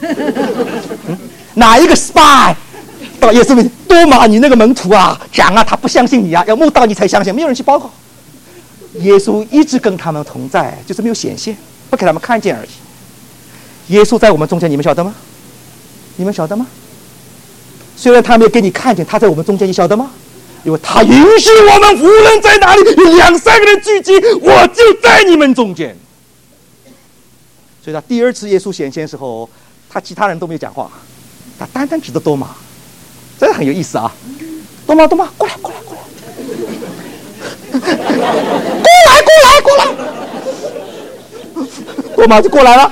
Speaker 3: 哪一个 spy 到耶稣面前？多马，你那个门徒啊，讲啊，他不相信你啊，要摸到你才相信，没有人去报告。耶稣一直跟他们同在，就是没有显现，不给他们看见而已。耶稣在我们中间，你们晓得吗？虽然他没有给你看见，他在我们中间，你晓得吗？因为他允许我们无论在哪里有2、3个人聚集，我就在你们中间。所以他第2次耶稣显现的时候，他其他人都没有讲话，他单单指着多马，真的很有意思啊！多马，过来！过来！多马就过来了。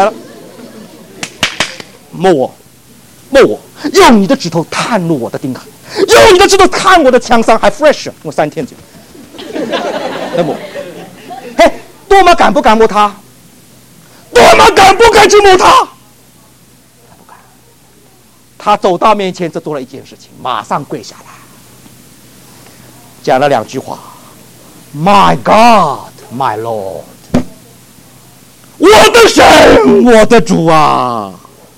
Speaker 3: 摸我，用你的指头探入我的钉痕，用你的指头看我的枪伤，还 fresh， 我3天左右。那么，嘿，多马敢不敢摸他？多马敢不敢去摸他？不敢。他走到面前，只做了一件事情，马上跪下来，讲了2句话 ：“My God, my Lord。”我的神，我的主啊！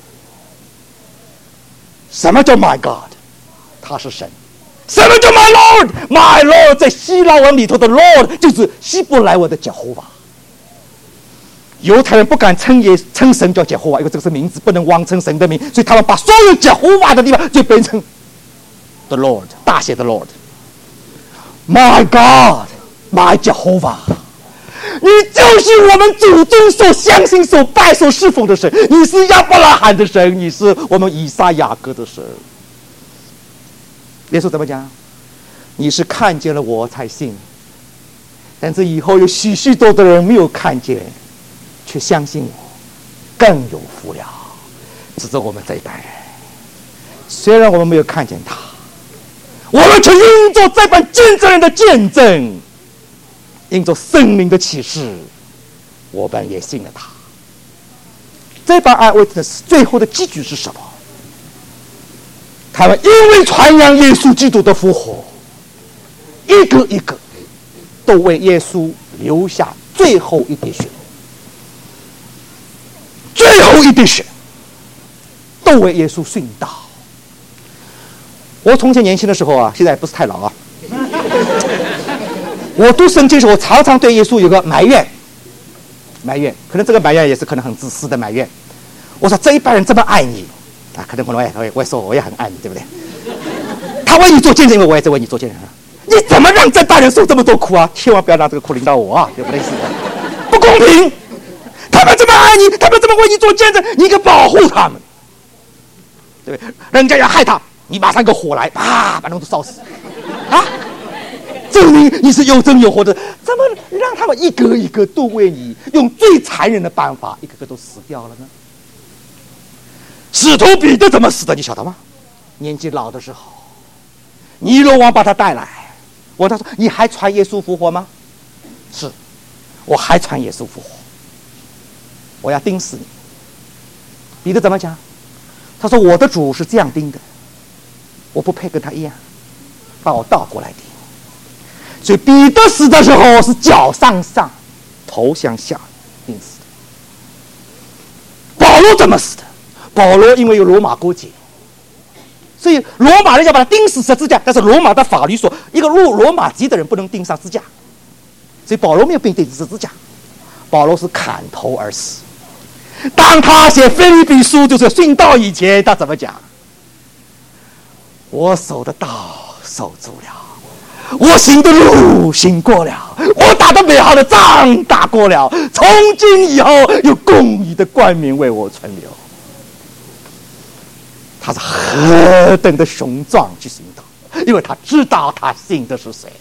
Speaker 3: 什么叫 My God？ 他是神。什么叫 My Lord？My Lord 在希腊文里头的 Lord 就是希伯来文的耶和华。犹太人不敢称神叫耶和华，因为这个是名字，不能妄称神的名，所以他们把所有耶和华的地方就变成 The Lord， 大写的 Lord。My God， My 耶和华。你就是我们祖宗所相信、所拜、所侍奉的神，你是亚伯拉罕的神，你是我们以撒雅各的神。耶稣怎么讲？你是看见了我才信，但是以后有许多的人没有看见，却相信我，更有福了。指着我们这一代人，虽然我们没有看见他，我们却因着这般见证人的见证，因着圣灵的启示，我们也信了他。这帮eyewitness最后的结局是什么？他们因为传扬耶稣基督的复活，一个一个都为耶稣留下最后一滴血，都为耶稣殉道。我从前年轻的时候啊，现在也不是太老啊。我读圣经的时候，我常常对耶稣有个埋怨，可能这个埋怨也是可能很自私的埋怨。我说这一般人这么爱你啊，可能我也说我也很爱你，对不对？他为你做见证，因为我也在为你做见证啊。你怎么让这代人受这么多苦啊？千万不要让这个苦临到我啊，对不对？不公平！他们这么爱你，他们这么为你做见证，你应该保护他们。 对不对？人家要害他，你马上个火来，把人都烧死，啊！证明你是有真有活的，怎么让他们一个一个都为你用最残忍的办法，一个个都死掉了呢？使徒彼得怎么死的？你晓得吗？年纪老的时候，尼罗王把他带来，问他说：“你还传耶稣复活吗？”是，我还传耶稣复活，我要钉死你。彼得怎么讲？他说：“我的主是这样钉的，我不配跟他一样，把我倒过来钉。”所以彼得死的时候是脚向上，头向下钉死的。保罗怎么死的？保罗因为有罗马国籍，所以罗马人要把他钉死十字架，但是罗马的法律说，一个入罗马籍的人不能钉上支架，所以保罗没有被钉十字架，保罗是砍头而死。当他写腓立比书，就是殉道以前，他怎么讲？我守的道守住了，我行的路行过了，我打的美好的仗打过了，从今以后有公义的冠冕为我存留。他是何等的雄壮去行道，因为他知道他信的是谁。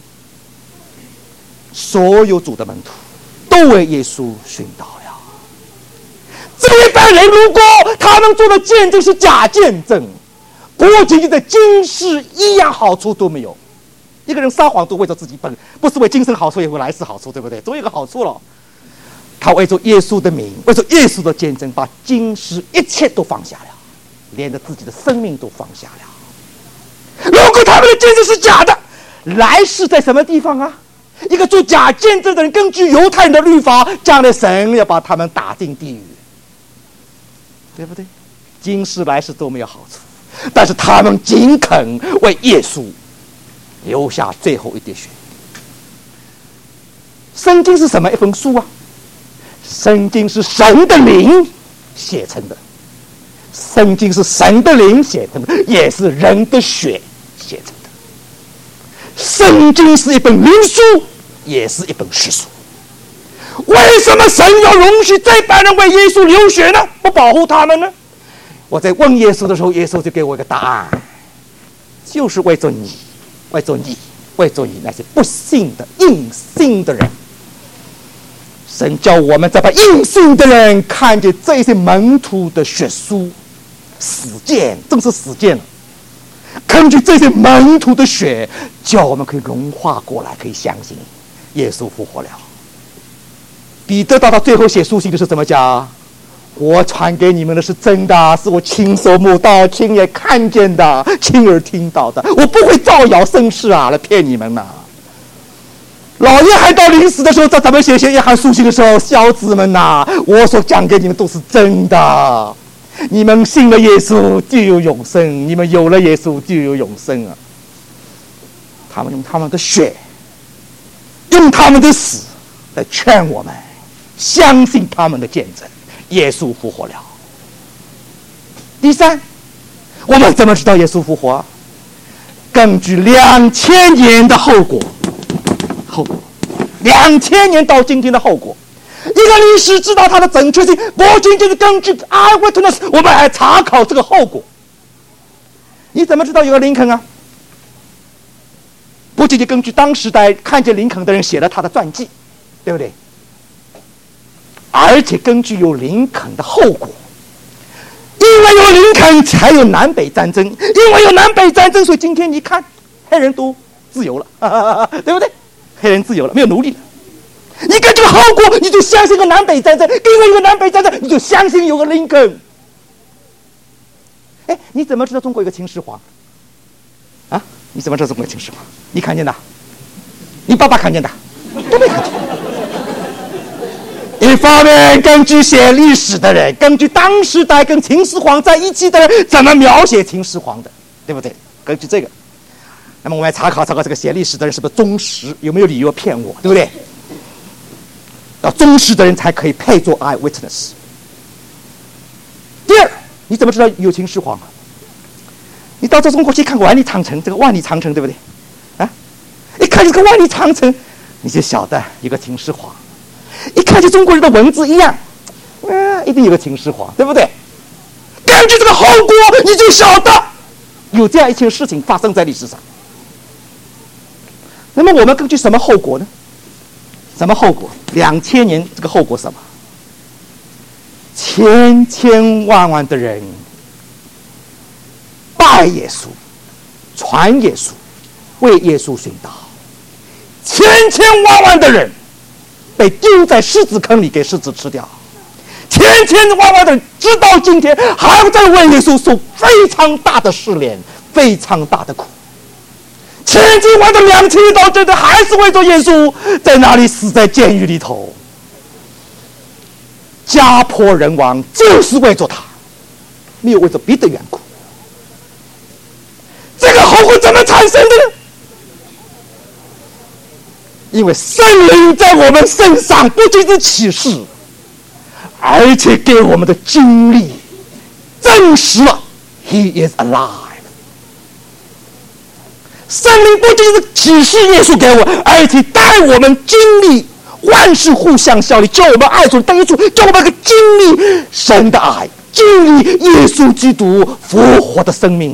Speaker 3: 所有主的门徒都为耶稣殉道了。这一般人如果他们做的见证是假见证，不仅仅在今世一样好处都没有。一个人撒谎都为着自己本，不是为今生好处，也为来世好处，对不对？总有一个好处了。他为着耶稣的名，为着耶稣的见证，把今世一切都放下了，连着自己的生命都放下了。如果他们的见证是假的，来世在什么地方啊？一个做假见证的人，根据犹太人的律法，将来神要把他们打进地狱，对不对？今世来世都没有好处，但是他们仅肯为耶稣留下最后一滴血。圣经是什么一本书啊？圣经是神的灵写成的，圣经是神的灵写成的，也是人的血写成的。圣经是一本灵书，也是一本实书。为什么神要容许这般人为耶稣流血呢？不保护他们呢？我在问耶稣的时候，耶稣就给我一个答案，就是为着你，为着你，为着你那些不信的硬信的人。神叫我们再把硬信的人看见这些门徒的血书，死谏，正是死谏了。根据这些门徒的血，叫我们可以融化过来，可以相信耶稣复活了。彼得到他最后写书信的是怎么讲？我传给你们的是真的，是我亲手摸到、亲眼看见的、亲耳听到的，我不会造谣生事啊，来骗你们呐。老约翰到临死的时候，在咱们写约翰书信的时候，小子们呐，我所讲给你们都是真的。你们信了耶稣就有永生，你们有了耶稣就有永生啊！他们用他们的血，用他们的死来劝我们相信他们的见证，耶稣复活了。第三，我们怎么知道耶稣复活？根据2000年的后果，2000年到今天的后果。一个历史知道它的准确性，不仅仅是根据 eyewitness， 我们还查考这个后果。你怎么知道有个林肯啊？不仅仅根据当时代看见林肯的人写了他的传记，对不对？而且根据有林肯的后果，因为有林肯才有南北战争，因为有南北战争，所以今天你看黑人都自由了，对不对？黑人自由了，没有奴隶了。你根据后果，你就相信个南北战争，因为有个南北战争，你就相信有个林肯。哎，你怎么知道中国有个秦始皇？啊，你怎么知道中国有秦始皇？你看见的？你爸爸看见的？都没看见。一方面，根据写历史的人，根据当时代跟秦始皇在一起的人怎么描写秦始皇的，对不对？根据这个，那么我们来查考这个写历史的人是不是忠实，有没有理由骗我，对不对？要忠实的人才可以配做 eyewitness。第二，你怎么知道有秦始皇啊？你到这中国去看万里长城，这个万里长城对不对？啊，一看这个万里长城，你就晓得有个秦始皇。一看就中国人的文字一样，一定有个秦始皇，对不对？根根据这个后果，你就晓得有这样一件事情发生在历史上。那么我们根据什么后果呢？什么后果？2000年这个后果什么？千千万万的人拜耶稣，传耶稣，为耶稣殉道，千千万万的人被丢在狮子坑里给狮子吃掉，千千万万的人直到今天还在为耶稣受非常大的试炼，非常大的苦。千千万的2000到这的还是为着耶稣在那里死在监狱里头，家破人亡，就是为着他，没有为着别的缘故。这个后果怎么产生的呢？因为圣灵在我们身上不仅是启示，而且给我们的经历证实了 He is alive。圣灵不仅是启示耶稣给我，而且带我们经历万事互相效力，叫我们爱主等于主，叫我们经历神的爱，经历耶稣基督复活的生命。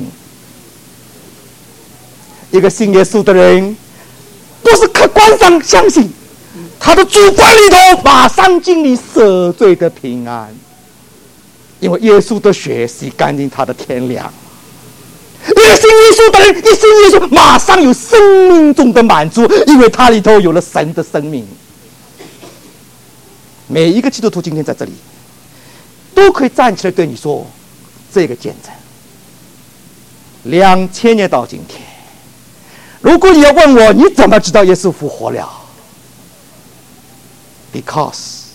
Speaker 3: 一个信耶稣的人，不是客观上相信，他的主观里头马上经历赦罪的平安，因为耶稣的血洗干净他的天良。一个信耶稣的人，一信耶稣马上有生命中的满足，因为他里头有了神的生命。每一个基督徒今天在这里都可以站起来对你说这个见证。2000年到今天，如果你要问我你怎么知道耶稣复活了， Because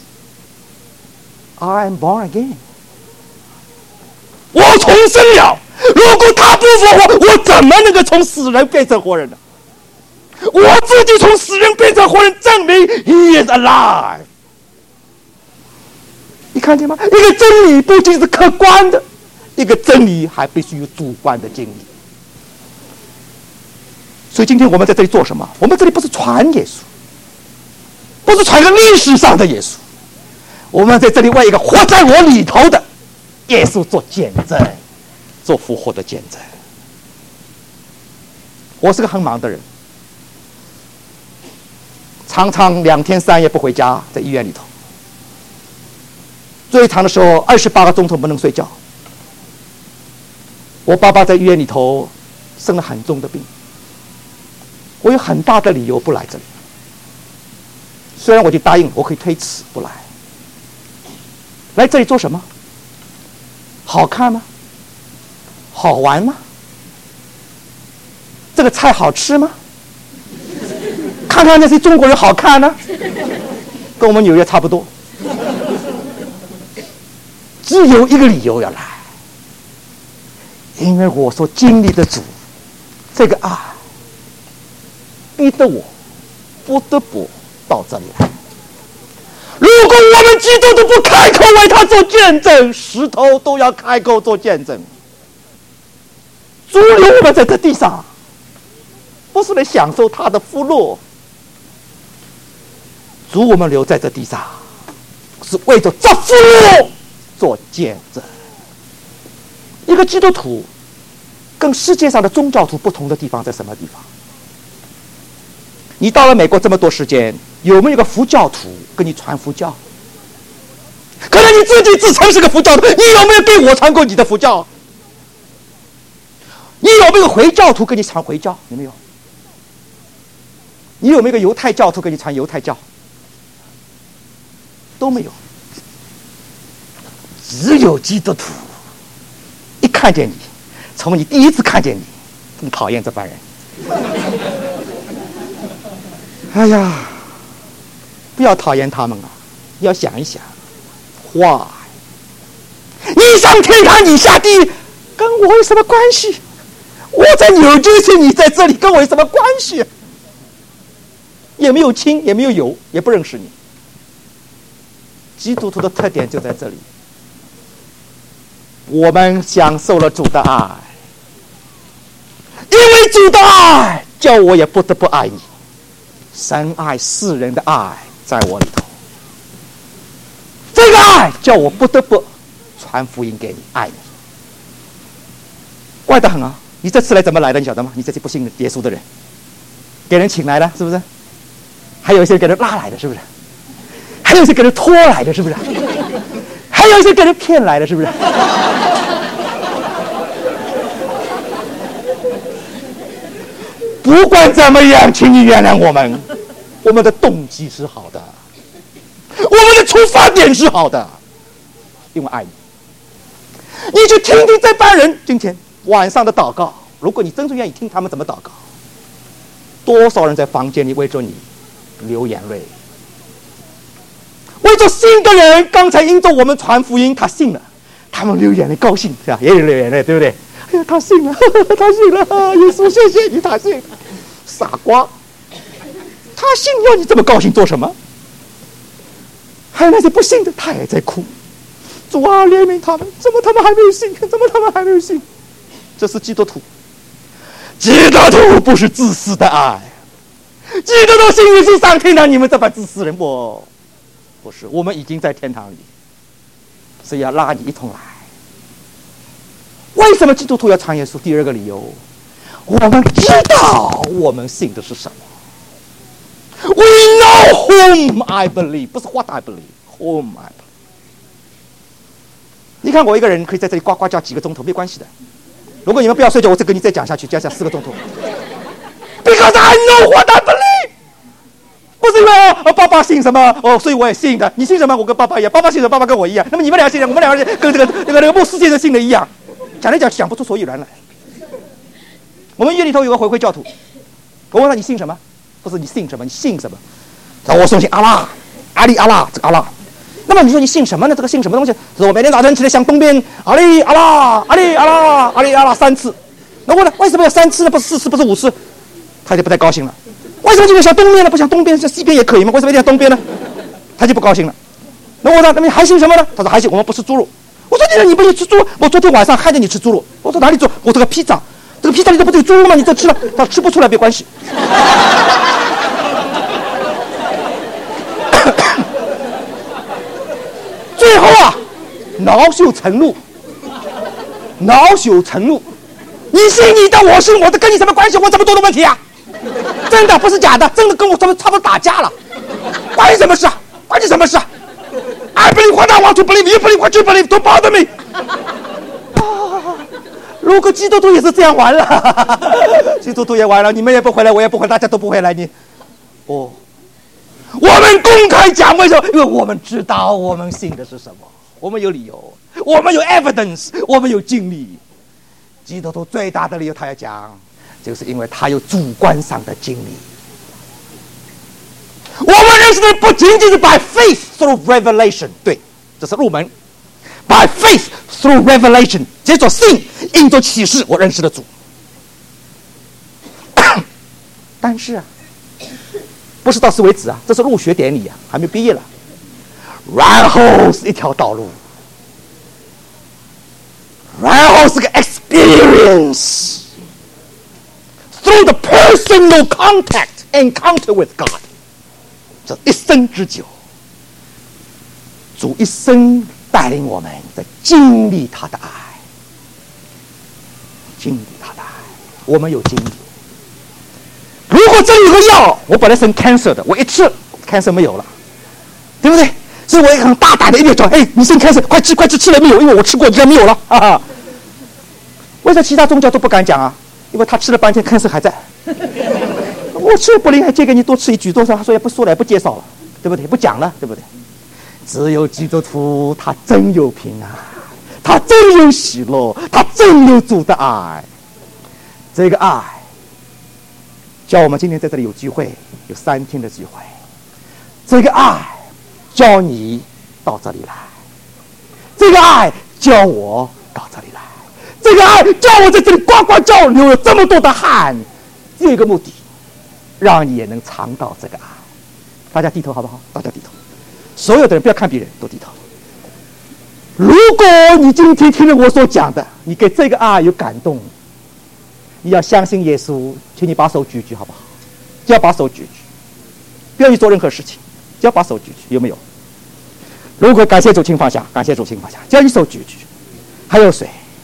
Speaker 3: I am born again， 我重生了。如果他不复活，我怎么能够从死人变成活人呢？我自己从死人变成活人，证明 He is alive。 你看见吗？一个真理不仅是客观的，一个真理还必须有主观的经历。所以今天我们在这里做什么？我们这里不是传耶稣，不是传一个历史上的耶稣，我们在这里为一个活在我里头的耶稣做见证，做复活的见证。我是个很忙的人，常常2天3夜不回家，在医院里头。最长的时候28个钟头不能睡觉。我爸爸在医院里头生了很重的病，我有很大的理由不来这里。虽然我就答应我可以推迟不来。来这里做什么？好看吗？好玩吗？这个菜好吃吗？看看那些中国人好看呢，跟我们纽约差不多。只有一个理由要来，因为我所经历的主这个爱逼得我不得不到这里来。如果我们基督徒不开口为他做见证，石头都要开口做见证。主留我们在这地上，不是来享受他的福乐，主我们留在这地上，是为着这福乐做见证。一个基督徒跟世界上的宗教徒不同的地方在什么地方？你到了美国这么多时间，有没有一个佛教徒跟你传佛教？可能你自己自称是个佛教徒，你有没有给我传过你的佛教？你有没有回教徒跟你传回教？有没有？你有没有一个犹太教徒跟你传犹太教？都没有。只有基督徒一看见你，从你第一次看见你，更讨厌这帮人。哎呀，不要讨厌他们啊！要想一想，why？你上天堂，你下地狱，跟我有什么关系？我在纽约市，你在这里，跟我有什么关系？也没有亲，也没有友，也不认识你。基督徒的特点就在这里。我们享受了主的爱，因为主的爱叫我也不得不爱你。神爱世人的爱在我里头，这个爱叫我不得不传福音给你，爱你。 怪得很啊！你这次来怎么来的？你晓得吗？你这些不信耶稣的人，给人请来的，是不是？还有一些给人拉来的，是不是？还有一些给人拖来的，是不是？还有一些给人骗来的，是不是？不管怎么样，请你原谅我们，我们的动机是好的，我们的出发点是好的，因为爱你。你去听听这帮人今天晚上的祷告，如果你真正愿意听他们怎么祷告，多少人在房间里为着你流眼泪，为着信的人，刚才因着我们传福音，他信了，他们流眼泪，高兴是吧？也有流眼泪，对不对？哎呀，他信了，他信了，耶稣，谢谢你，他信了。傻瓜，他信要你这么高兴做什么？还有那些不信的，他也在哭。主啊，怜悯他们，怎么他们还没有信？怎么他们还没有信？这是基督徒。基督徒不是自私的爱，基督徒心里是上天堂，你们这帮自私人，不是，我们已经在天堂里，所以要拉你一同来。为什么基督徒要传耶稣？第二个理由，我们知道我们信的是什么。We know whom I believe， 不是 what I believe，whom I believe。你看我一个人可以在这里呱呱叫几个钟头，没关系的。如果你们不要睡觉，我再跟你再讲下去，讲4个钟头。Because I know what I believe。不是因为爸爸信什么所以我也信的。你信什么？我跟爸爸一样。爸爸信什么？爸爸跟我一样。那么你们俩信的，我们两个人跟这个牧师先生信的一样。讲来讲去讲不出所以然来。我们院里头有个回归教徒，我问他你信什么？不是你信什么？你信什么？他说我信阿拉，阿里阿拉，这个阿拉。那么你说你信什么呢？这个信什么东西？说我每天早晨起来向东边，阿里阿拉，阿里阿拉，阿里阿拉3次。那问了为什么要3次呢？不是4次，不是5次？他就不太高兴了。为什么今天向东边呢？不向东边，向西边也可以吗？为什么一定要东边呢？他就不高兴了。那我说那你还信什么呢？他说还信我们不吃猪肉。我说你不是吃猪肉？我昨天晚上看见你吃猪肉。我说哪里猪？我这个披萨，这个披萨里头不是有猪肉吗？你这吃了，他吃不出来没关系。最后啊，恼羞成怒，恼羞成怒。你信你的，我信我的，跟你什么关系？我这么多的问题啊！真的不是假的，真的跟我差不多打架了，关你什么事啊？关你什么事啊 ？I believe what I want to believe, you believe what you believe, don't bother me。如果基督徒也是这样完了，基督徒也完了，你们也不回来，我也不回来，大家都不回来，我们公开讲，为什么？因为我们知道我们信的是什么，我们有理由，我们有 evidence， 我们有经历。基督徒最大的理由，他要讲，就是因为他有主观上的经历。我们认识的不仅仅是 by faith through revelation， 对，这是入门。by faith through revelation， 借着信，因着启示，我认识了主。但是啊，不是到此为止啊，这是入学典礼啊，还没毕业了。然后是一条道路，然后是个 experience through the personal encounter with God， 这一生之久，主一生带领我们在经历他的爱，经历他的爱，我们有经历。如果真有个药，我本来生 cancer 的，我一吃 cancer 没有了，对不对？所以我也很大胆的一边说，你生 cancer， 快吃，吃了没有？因为我吃过，居然没有了啊！为什么其他宗教都不敢讲啊？因为他吃了半天 cancer 还在。我吃了不灵，还借给你多吃一举多少？他说也不说了，也不介绍了，对不对？不讲了，对不对？只有基督徒，他真有平安，他真有喜乐，他真有主的爱。这个爱叫我们今天在这里有聚会，有3天的聚会。这个爱叫你到这里来，这个爱叫我到这里来，这个爱叫我在这里呱呱叫，流了这么多的汗。这个目的，让你也能尝到这个爱。大家低头好不好？大家低头。所有的人不要看别人，都低头。如果你今天听了我所讲的，你给这个爱有感动，你要相信耶稣，请你把手举举好不好？只要把手举举，不要去做任何事情，只要把手举举，有没有？如果感谢主，请放下，感谢主，请放下，只要你手举举。还有谁？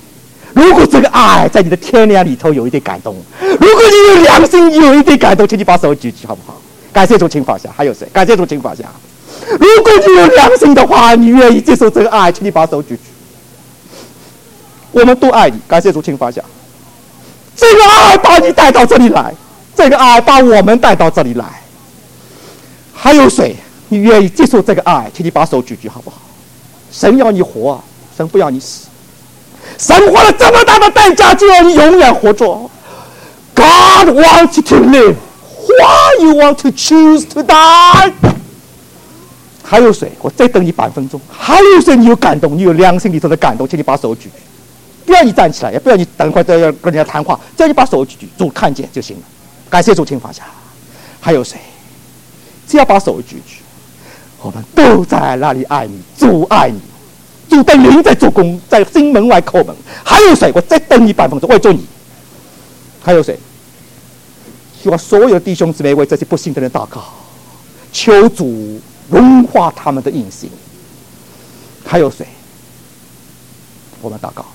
Speaker 3: 如果这个爱在你的天良里头有一点感动，如果你有良心有一点感动，请你把手举起好不好？感谢主，请放下。还有谁？感谢主，请放下。如果你有良心的话，你愿意接受这个爱，请你把手举起。我们都爱你，感谢主，请放下。这个爱把你带到这里来，这个爱把我们带到这里来。还有谁？你愿意接受这个爱，请你把手举起好不好？神要你活，神不要你死。神花了这么大的代价，就要你永远活着。God wants you to live. Why you want to choose to die? 还有谁？我再等你半分钟。还有谁？你有感动，你有良心里头的感动，请你把手举。不要你站起来，也不要你等会儿要跟人家谈话，只要你把手举，主看见就行了。感谢主，请放下。还有谁？只要把手举起，我们都在那里爱你，主爱你。主的灵在做工，在心门外叩门。还有谁？我再等你半分钟，为着你。还有谁？希望所有的弟兄姊妹为这些不信的人祷告，求主融化他们的硬心。还有谁？我们祷告。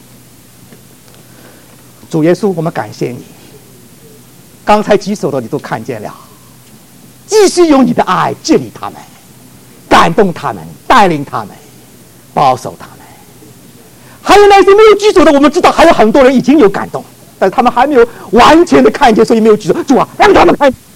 Speaker 3: 主耶稣，我们感谢你。刚才举手的你都看见了，继续用你的爱治理他们，感动他们，带领他们，保守他们。还有那些没有举手的，我们知道还有很多人已经有感动，但是他们还没有完全的看见，所以没有举手。主啊，让他们看。